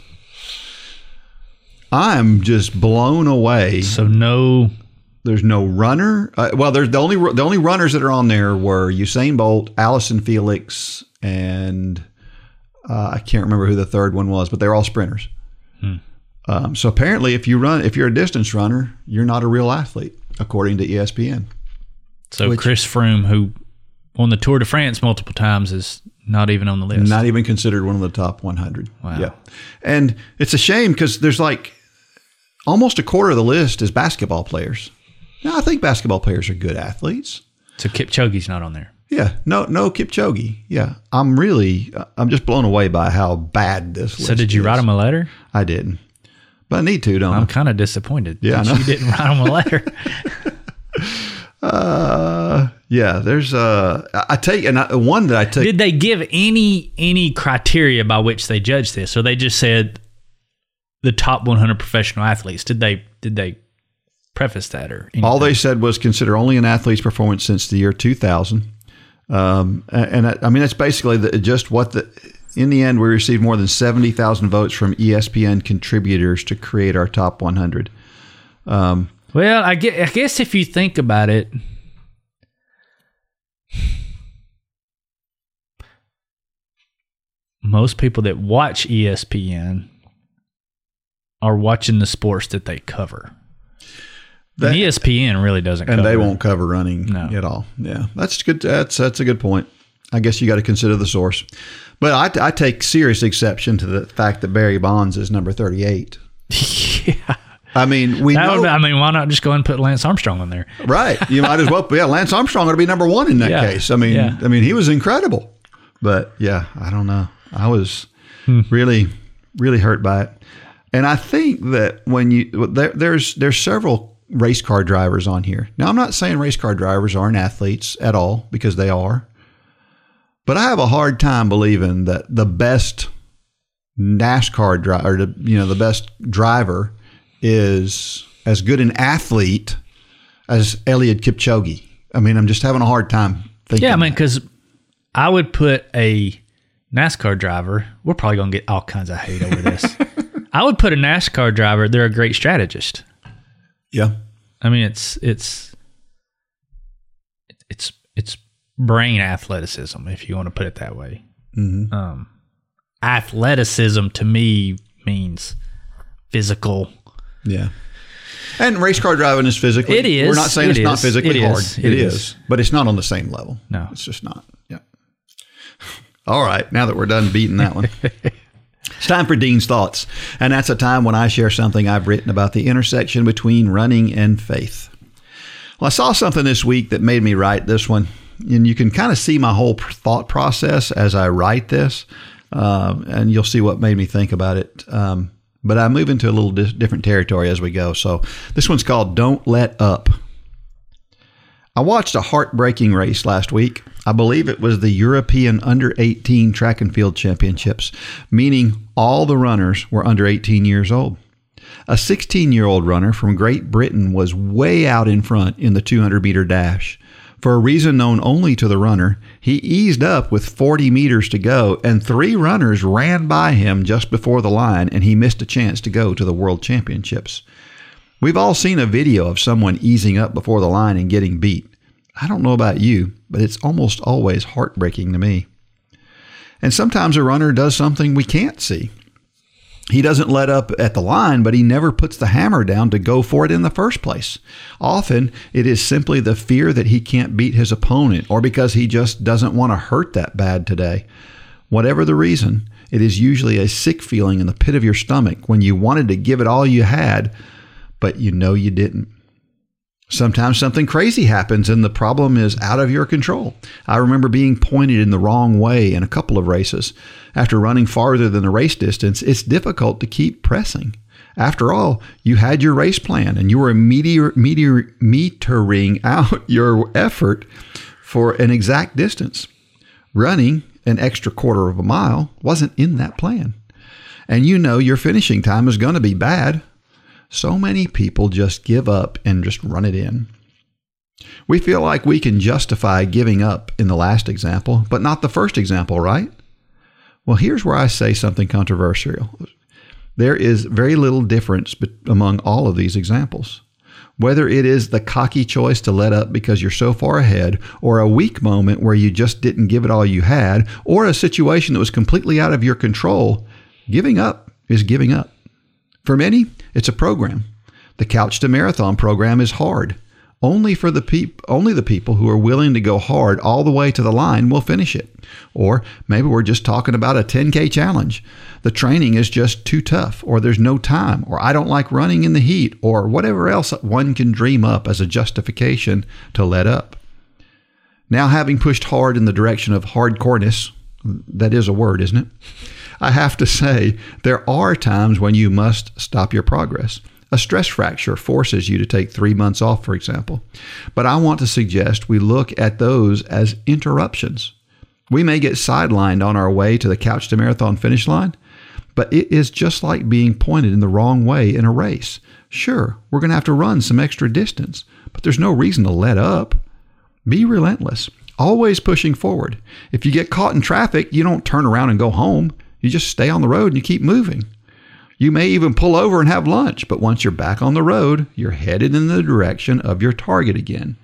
I'm just blown away. So no, there's no runner. Uh, well, there's the only the only runners that are on there were Usain Bolt, Allison Felix, and uh, I can't remember who the third one was, but they're all sprinters. Hmm. Um, so apparently, if you run, if you're a distance runner, you're not a real athlete, according to E S P N. So Which, Chris Froome, who won the Tour de France multiple times, is not even on the list. Not even considered one of the top one hundred. Wow. Yeah, and it's a shame because there's like almost a quarter of the list is basketball players. Now, I think basketball players are good athletes. So Kipchoge's not on there. Yeah, no, no Kipchoge. Yeah, I'm really, I'm just blown away by how bad this list is. So did you write him a letter? I didn't, but I need to, don't I? I'm kind of disappointed. Yeah, that I know. You didn't write him a letter. uh, yeah, there's uh, I take and I, one that I took. Did they give any any criteria by which they judged this, or they just said the top one hundred professional athletes? Did they did they preface that or anything? All they said was consider only an athlete's performance since the year two thousand. Um, and I, I mean, that's basically the, just what the, in the end, we received more than seventy thousand votes from E S P N contributors to create our top one hundred. Um, well, I guess, I guess if you think about it, most people that watch E S P N are watching the sports that they cover. That, and E S P N really doesn't and cover. they won't cover running no. at all. Yeah, that's good. That's that's a good point. I guess you got to consider the source. But I, I take serious exception to the fact that Barry Bonds is number thirty-eight. Yeah. I mean, we that know. Would, I mean, why not just go ahead and put Lance Armstrong on there? Right. You might as well. Yeah, Lance Armstrong ought to be number one in that yeah. case. I mean, yeah. I mean, he was incredible. But yeah, I don't know. I was hmm. really, really hurt by it. And I think that when you there, there's there's several race car drivers on here. Now, I'm not saying race car drivers aren't athletes at all, because they are. But I have a hard time believing that the best NASCAR driver, or you know, the best driver is as good an athlete as Eliud Kipchoge. I mean, I'm just having a hard time thinking. Yeah, I mean, because I would put a NASCAR driver, we're probably going to get all kinds of hate over this. I would put a NASCAR driver, they're a great strategist. Yeah. I mean, it's it's it's it's brain athleticism, if you want to put it that way. Mm-hmm. Um, athleticism to me means physical. Yeah. And race car driving is physically. It is. We're not saying it it's is. not physically it hard. Is. It, it is. is. But it's not on the same level. No. It's just not. Yeah. All right. Now that we're done beating that one. It's time for Dean's Thoughts, and that's a time when I share something I've written about the intersection between running and faith. Well, I saw something this week that made me write this one, and you can kind of see my whole thought process as I write this, um, and you'll see what made me think about it. Um, but I move into a little di- different territory as we go. So this one's called Don't Let Up. I watched a heartbreaking race last week. I believe it was the European under eighteen Track and Field Championships, meaning all the runners were under eighteen years old. A sixteen-year-old runner from Great Britain was way out in front in the two hundred meter dash. For a reason known only to the runner, he eased up with forty meters to go, and three runners ran by him just before the line, and he missed a chance to go to the World Championships. We've all seen a video of someone easing up before the line and getting beat. I don't know about you, but it's almost always heartbreaking to me. And sometimes a runner does something we can't see. He doesn't let up at the line, but he never puts the hammer down to go for it in the first place. Often, it is simply the fear that he can't beat his opponent, or because he just doesn't want to hurt that bad today. Whatever the reason, It is usually a sick feeling in the pit of your stomach when you wanted to give it all you had, but you know you didn't. Sometimes something crazy happens and the problem is out of your control. I remember being pointed in the wrong way in a couple of races. After running farther than the race distance, it's difficult to keep pressing. After all, you had your race plan and you were meteor, meteor, metering out your effort for an exact distance. Running an extra quarter of a mile wasn't in that plan. And you know your finishing time is going to be bad. So many people just give up and just run it in. We feel like we can justify giving up in the last example, but not the first example, right? Well, here's where I say something controversial. There is very little difference among all of these examples. Whether it is the cocky choice to let up because you're so far ahead, or a weak moment where you just didn't give it all you had, or a situation that was completely out of your control, giving up is giving up. For many, it's a program. The Couch to Marathon program is hard. Only for the peop- only the people who are willing to go hard all the way to the line will finish it. Or maybe we're just talking about a ten K challenge. The training is just too tough, or there's no time, or I don't like running in the heat, or whatever else one can dream up as a justification to let up. Now, having pushed hard in the direction of hardcoreness, that is a word, isn't it? I have to say, there are times when you must stop your progress. A stress fracture forces you to take three months off, for example. But I want to suggest we look at those as interruptions. We may get sidelined on our way to the Couch to Marathon finish line, but it is just like being pointed in the wrong way in a race. Sure, we're going to have to run some extra distance, but there's no reason to let up. Be relentless, always pushing forward. If you get caught in traffic, you don't turn around and go home. You just stay on the road and you keep moving. You may even pull over and have lunch, but once you're back on the road, you're headed in the direction of your target again.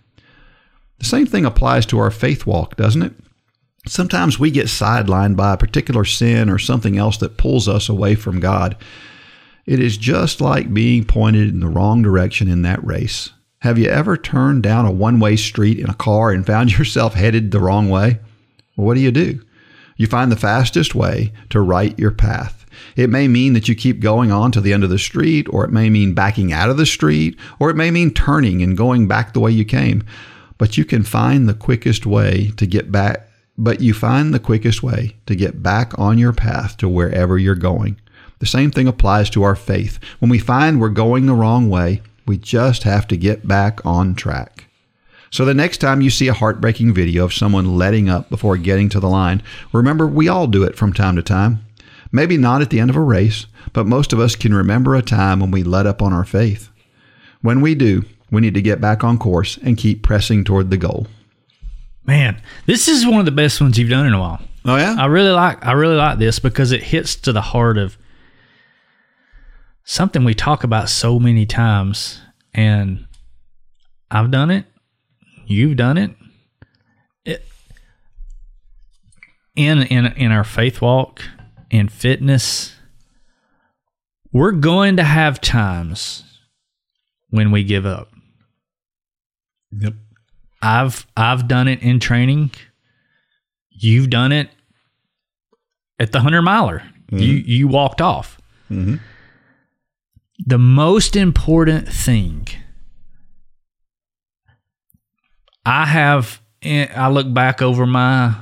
The same thing applies to our faith walk, doesn't it? Sometimes we get sidelined by a particular sin or something else that pulls us away from God. It is just like being pointed in the wrong direction in that race. Have you ever turned down a one-way street in a car and found yourself headed the wrong way? Well, what do you do? You find the fastest way to right your path. It may mean that you keep going on to the end of the street, or it may mean backing out of the street, or it may mean turning and going back the way you came. But you can find the quickest way to get back, but you find the quickest way to get back on your path to wherever you're going. The same thing applies to our faith. When we find we're going the wrong way, we just have to get back on track. So the next time you see a heartbreaking video of someone letting up before getting to the line, remember we all do it from time to time. Maybe not at the end of a race, but most of us can remember a time when we let up on our faith. When we do, we need to get back on course and keep pressing toward the goal. Man, this is one of the best ones you've done in a while. Oh yeah? I really like I really like this because it hits to the heart of something we talk about so many times, and I've done it. You've done it. it in in in our faith walk, in fitness, we're going to have times when we give up. Yep. I've I've done it in training. You've done it at the hundred miler. Mm-hmm. You you walked off. Mm-hmm. The most important thing I have, I look back over my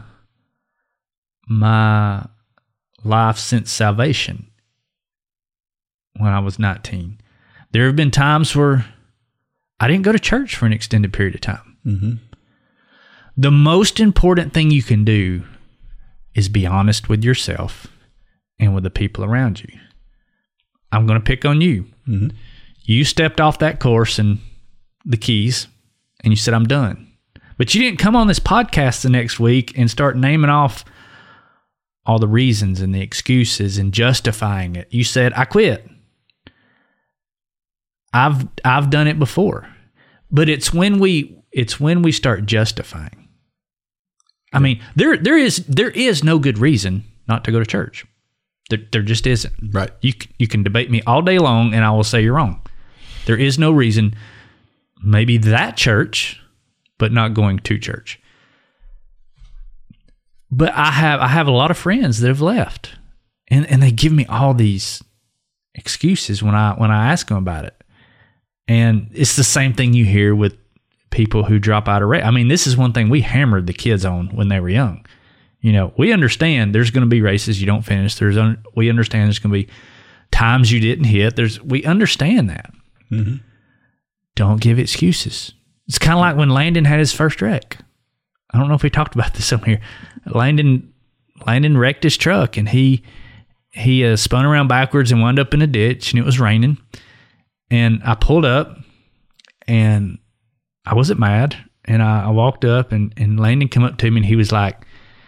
my life since salvation when I was nineteen. There have been times where I didn't go to church for an extended period of time. Mm-hmm. The most important thing you can do is be honest with yourself and with the people around you. I'm going to pick on you. Mm-hmm. You stepped off that course and the keys, and you said, I'm done. But you didn't come on this podcast the next week and start naming off all the reasons and the excuses and justifying it. You said, I quit. I've I've done it before. But it's when we it's when we start justifying. I mean, there there is there is no good reason not to go to church. There there just isn't. Right. You you can debate me all day long and I will say you're wrong. There is no reason. Maybe that church, but not going to church. But I have I have a lot of friends that have left. And and they give me all these excuses when I when I ask them about it. And it's the same thing you hear with people who drop out of race. I mean, this is one thing we hammered the kids on when they were young. You know, we understand there's going to be races you don't finish. There's un- we understand there's going to be times you didn't hit. There's we understand that. Mm-hmm. Don't give excuses. It's kind of like when Landon had his first wreck. I don't know if we talked about this on here. Landon Landon wrecked his truck, and he he uh, spun around backwards and wound up in a ditch, and it was raining. And I pulled up, and I wasn't mad. And I, I walked up, and, and Landon came up to me, and he was like,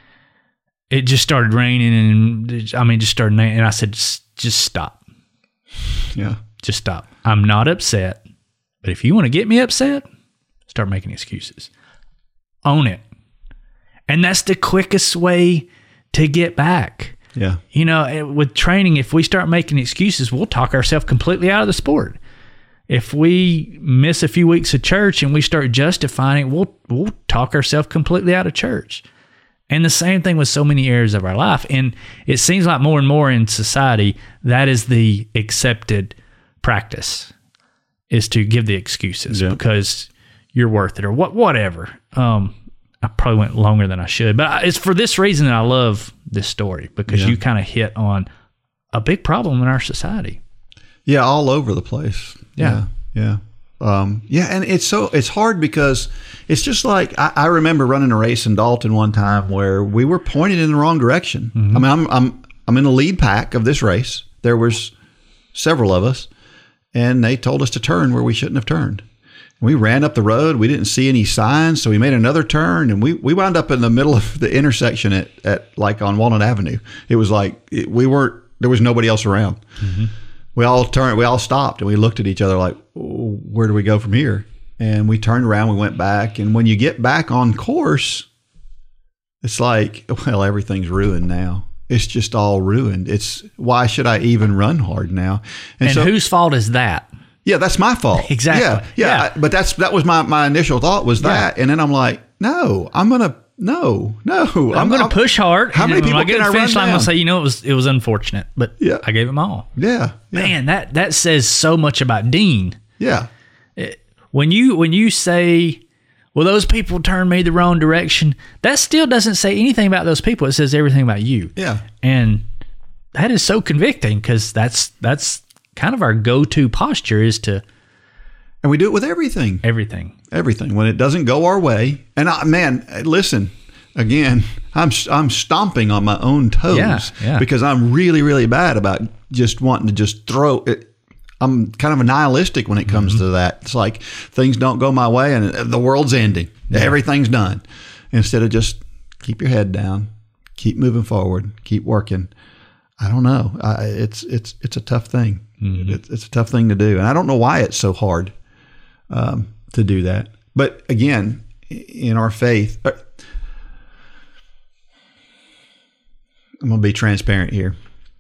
it just started raining, and I mean, just started, and I said, just, just stop. Yeah. Just stop. I'm not upset, but if you want to get me upset, start making excuses. Own it. And that's the quickest way to get back. Yeah. You know, with training, if we start making excuses, we'll talk ourselves completely out of the sport. If we miss a few weeks of church and we start justifying it, we'll we'll talk ourselves completely out of church. And the same thing with so many areas of our life. And it seems like more and more in society, that is the accepted practice, is to give the excuses yeah. because you're worth it or what whatever. Um, I probably went longer than I should, but it's for this reason that I love this story, because yeah. you kind of hit on a big problem in our society. Yeah, all over the place. Yeah. Yeah. Yeah. Um, yeah, and it's so it's hard because it's just like I, I remember running a race in Dalton one time where we were pointed in the wrong direction. Mm-hmm. I mean, I'm I'm I'm in the lead pack of this race. There was several of us, and they told us to turn where we shouldn't have turned. We ran up the road. We didn't see any signs, so we made another turn, and we, we wound up in the middle of the intersection at, at like on Walnut Avenue. It was like it, we weren't. There was nobody else around. Mm-hmm. We all turned. We all stopped, and we looked at each other like, "Where do we go from here?" And we turned around. We went back, and when you get back on course, it's like, well, everything's ruined now. It's just all ruined. It's why should I even run hard now? And, and so, whose fault is that? Yeah, that's my fault. Exactly. Yeah, yeah. yeah. I, but that's that was my, my initial thought was that, yeah. and then I'm like, no, I'm gonna no, no. I'm, I'm gonna push hard. How many people when I get can to I the finish run line? I'm down? gonna say, you know, it was it was unfortunate, but yeah. I gave it my all. Yeah, yeah. Man, that that says so much about Dean. Yeah. It, when you when you say, well, those people turned me the wrong direction, that still doesn't say anything about those people. It says everything about you. Yeah. And that is so convicting, because that's that's kind of our go-to posture, is to. And we do it with everything. Everything. Everything. When it doesn't go our way. And I, man, listen, again, I'm I'm stomping on my own toes yeah, yeah. because I'm really, really bad about just wanting to just throw it. I'm kind of a nihilistic when it comes mm-hmm. to that. It's like things don't go my way and the world's ending. Yeah. Everything's done. Instead of just keep your head down, keep moving forward, keep working. I don't know. I, it's it's it's a tough thing. Mm-hmm. It's, it's a tough thing to do. And I don't know why it's so hard. Um, to do that. But again, in our faith, I'm going to be transparent here.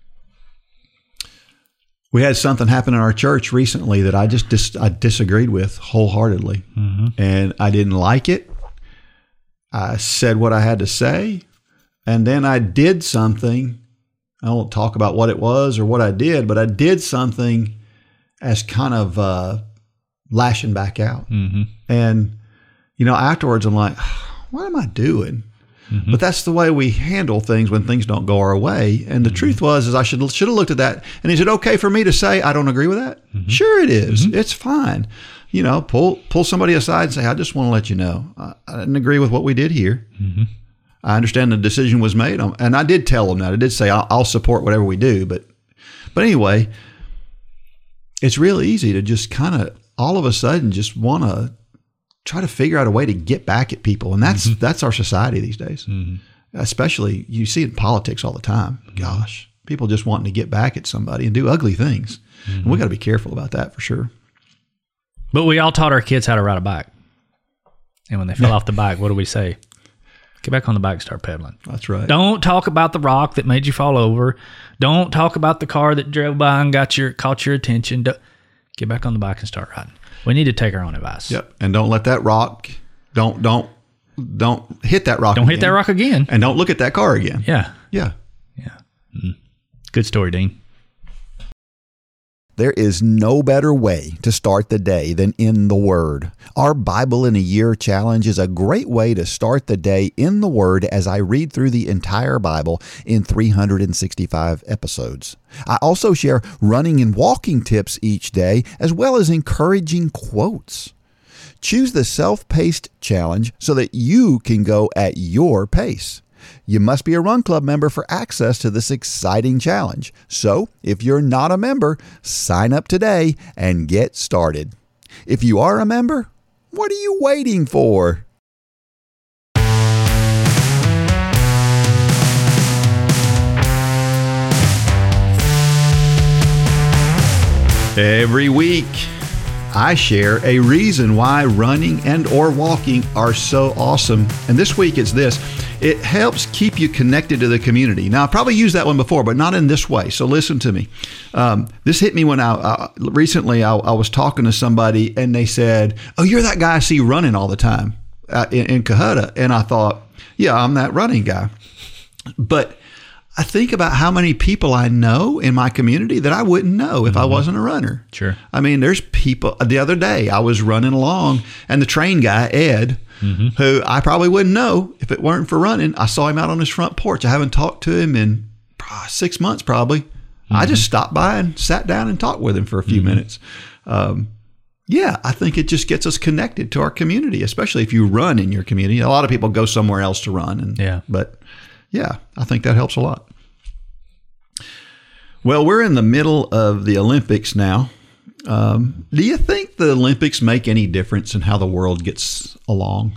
We had something happen in our church recently that I just dis- I disagreed with wholeheartedly. Mm-hmm. And I didn't like it. I said what I had to say. And then I did something. I won't talk about what it was or what I did, but I did something as kind of uh, lashing back out. Mm-hmm. And, you know, afterwards I'm like, what am I doing? Mm-hmm. But that's the way we handle things when things don't go our way. And the mm-hmm. truth was, is I should should have looked at that. And is it okay for me to say, I don't agree with that? Mm-hmm. Sure it is. Mm-hmm. It's fine. You know, pull pull somebody aside and say, I just want to let you know, I, I didn't agree with what we did here. Mm-hmm. I understand the decision was made. And I did tell them that. I did say, I'll, I'll support whatever we do. But, but anyway, it's real easy to just kind of, all of a sudden just want to try to figure out a way to get back at people. And that's, mm-hmm. that's our society these days. Mm-hmm. Especially you see it in politics all the time. Mm-hmm. Gosh, people just wanting to get back at somebody and do ugly things. Mm-hmm. And we got to be careful about that for sure. But we all taught our kids how to ride a bike. And when they fell off the bike, what do we say? Get back on the bike and start pedaling. That's right. Don't talk about the rock that made you fall over. Don't talk about the car that drove by and got your caught your attention. Don't, Get back on the bike and start riding. We need to take our own advice. Yep. And don't let that rock, don't, don't, don't hit that rock Don't again. hit that rock again. And don't look at that car again. Yeah. Yeah. Yeah. Mm. It's a good story, Dean. There is no better way to start the day than in the Word. Our Bible in a Year challenge is a great way to start the day in the Word as I read through the entire Bible in three hundred sixty-five episodes. I also share running and walking tips each day, as well as encouraging quotes. Choose the self-paced challenge so that you can go at your pace. You must be a Run Club member for access to this exciting challenge. So, if you're not a member, sign up today and get started. If you are a member, what are you waiting for? Every week, I share a reason why running and or walking are so awesome. And this week it's this. It helps keep you connected to the community. Now, I probably used that one before, but not in this way. So listen to me. Um, this hit me when I, uh, recently I, I was talking to somebody and they said, oh, you're that guy I see running all the time uh, in, in Cohutta. And I thought, yeah, I'm that running guy. But I think about how many people I know in my community that I wouldn't know if mm-hmm. I wasn't a runner. Sure. I mean, there's people. The other day I was running along and the train guy, Ed, mm-hmm. who I probably wouldn't know if it weren't for running. I saw him out on his front porch. I haven't talked to him in six months probably. Mm-hmm. I just stopped by and sat down and talked with him for a few mm-hmm. minutes. Um, yeah, I think it just gets us connected to our community, especially if you run in your community. A lot of people go somewhere else to run. And, yeah. But yeah, I think that helps a lot. Well, we're in the middle of the Olympics now. Um, do you think the Olympics make any difference in how the world gets along?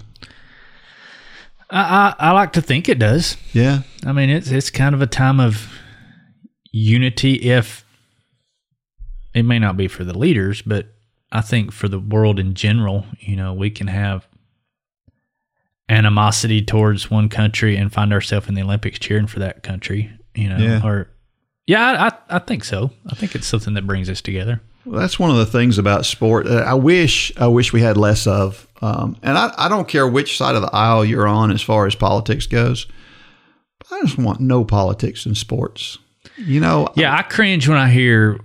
I, I, I like to think it does. Yeah. I mean, it's it's kind of a time of unity. If it may not be for the leaders, but I think for the world in general, you know, we can have animosity towards one country and find ourselves in the Olympics cheering for that country. You know, yeah. or yeah, I I think so. I think it's something that brings us together. Well, that's one of the things about sport that I wish I wish we had less of. Um, and I, I don't care which side of the aisle you're on as far as politics goes. I just want no politics in sports. You know? Yeah, I cringe when I hear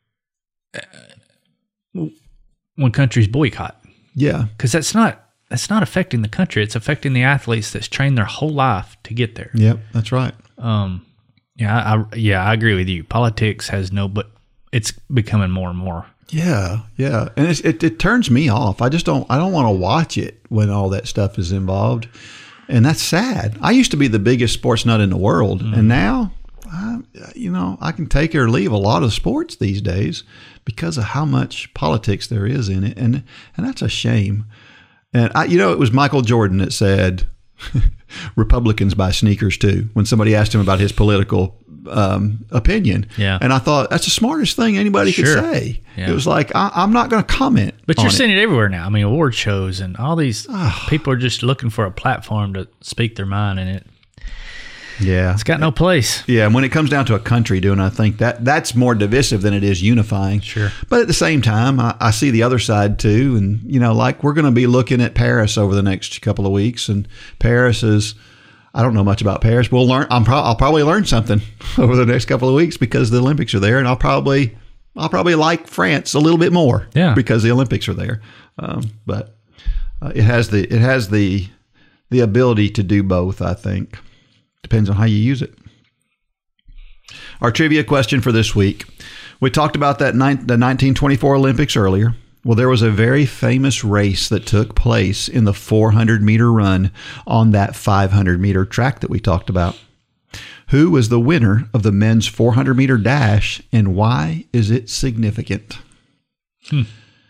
uh, when countries boycott. Yeah. Because that's not, that's not affecting the country. It's affecting the athletes that's trained their whole life to get there. Yep, that's right. Um, yeah, I, yeah, I agree with you. Politics has no, but it's becoming more and more. Yeah, yeah, and it's, it it turns me off. I just don't. I don't want to watch it when all that stuff is involved, and that's sad. I used to be the biggest sports nut in the world, mm-hmm. and now, I, you know, I can take or leave a lot of sports these days because of how much politics there is in it, and and that's a shame. And I, you know, it was Michael Jordan that said, "Republicans buy sneakers too." When somebody asked him about his political um, opinion, yeah, and I thought that's the smartest thing anybody sure. could say. Yeah. It was like I, I'm not going to comment. But you're on seeing it. it everywhere now. I mean, award shows and all these people are just looking for a platform to speak their mind, and it. Yeah, it's got no place. Yeah, and when it comes down to a country doing, I think that that's more divisive than it is unifying. Sure. But at the same time, I, I see the other side too, and you know, like we're going to be looking at Paris over the next couple of weeks, and Paris is. I don't know much about Paris. We'll learn. I'm pro- I'll probably learn something over the next couple of weeks because the Olympics are there, and I'll probably I'll probably like France a little bit more. Yeah. Because the Olympics are there. Um, but uh, it has the it has the the ability to do both. I think depends on how you use it. Our trivia question for this week: we talked about that ni- the nineteen twenty-four Olympics earlier. Well, there was a very famous race that took place in the four hundred meter run on that five hundred meter track that we talked about. Who was the winner of the men's four hundred meter dash, and why is it significant? Hmm.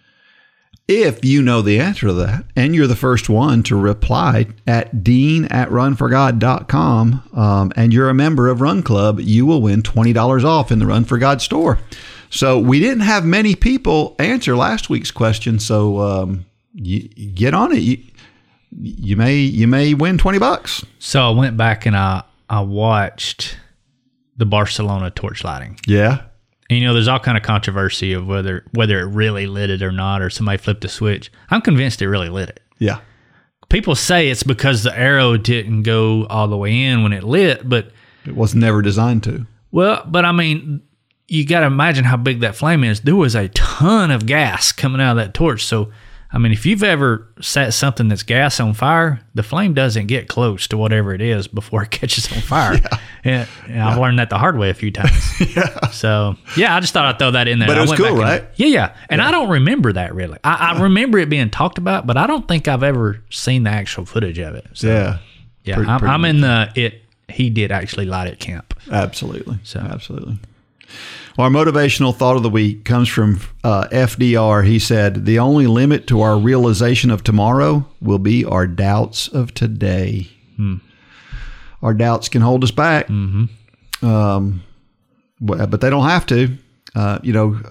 If you know the answer to that, and you're the first one to reply at dean at run for god dot com, um, and you're a member of Run Club, you will win twenty dollars off in the Run for God store. So we didn't have many people answer last week's question, so um, you, you get on it. You, you may you may win twenty bucks. So I went back and I I watched the Barcelona torch lighting. Yeah. And, you know, there's all kind of controversy of whether whether it really lit it or not, or somebody flipped a switch. I'm convinced it really lit it. Yeah. People say it's because the arrow didn't go all the way in when it lit, but it was never designed to. Well, but I mean, you got to imagine how big that flame is. There was a ton of gas coming out of that torch. So, I mean, if you've ever set something that's gas on fire, the flame doesn't get close to whatever it is before it catches on fire. Yeah. And, and I've yeah. learned that the hard way a few times. yeah. So, yeah, I just thought I'd throw that in there. But it was cool, right? And, yeah, yeah. And yeah. I don't remember that really. I, I remember it being talked about, but I don't think I've ever seen the actual footage of it. So, yeah. Yeah, pretty, I'm, pretty I'm in the, it, he did actually light it camp. Absolutely. So. Absolutely. Well, our motivational thought of the week comes from uh, F D R. He said, the only limit to our realization of tomorrow will be our doubts of today. Hmm. Our doubts can hold us back, mm-hmm. um, but they don't have to. Uh, you know,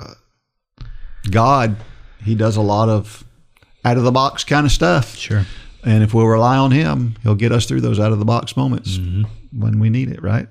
God, he does a lot of out-of-the-box kind of stuff. Sure. And if we'll rely on him, he'll get us through those out-of-the-box moments mm-hmm. when we need it, right?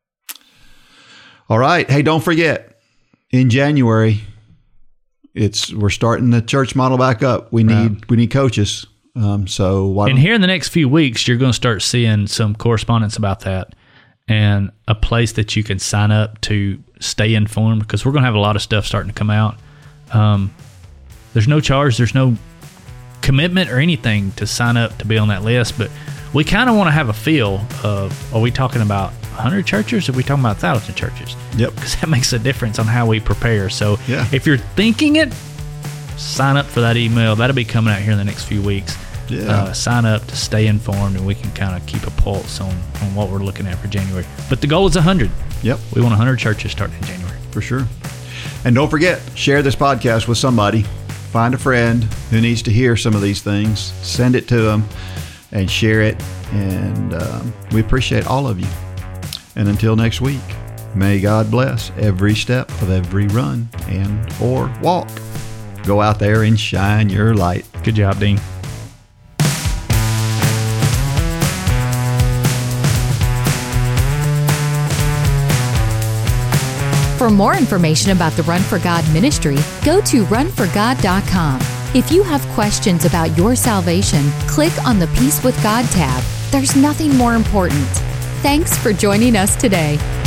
All right. Hey, don't forget, in January, it's we're starting the church model back up. We need right. we need coaches. Um, so why and here in the next few weeks, you're going to start seeing some correspondence about that and a place that you can sign up to stay informed, because we're going to have a lot of stuff starting to come out. Um, there's no charge, there's no commitment or anything to sign up to be on that list, but we kind of want to have a feel of, are we talking about one hundred churches or are we talking about one thousand churches? Yep. Because that makes a difference on how we prepare. So yeah. if you're thinking it, sign up for that email. That'll be coming out here in the next few weeks. Yeah. Uh, sign up to stay informed, and we can kind of keep a pulse on, on what we're looking at for January. But the goal is one hundred. Yep. We want one hundred churches starting in January. For sure. And don't forget, share this podcast with somebody. Find a friend who needs to hear some of these things. Send it to them and share it. And um, we appreciate all of you. And until next week, may God bless every step of every run and or walk. Go out there and shine your light. Good job, Dean. For more information about the Run for God ministry, go to run for god dot com. If you have questions about your salvation, click on the Peace with God tab. There's nothing more important. Thanks for joining us today.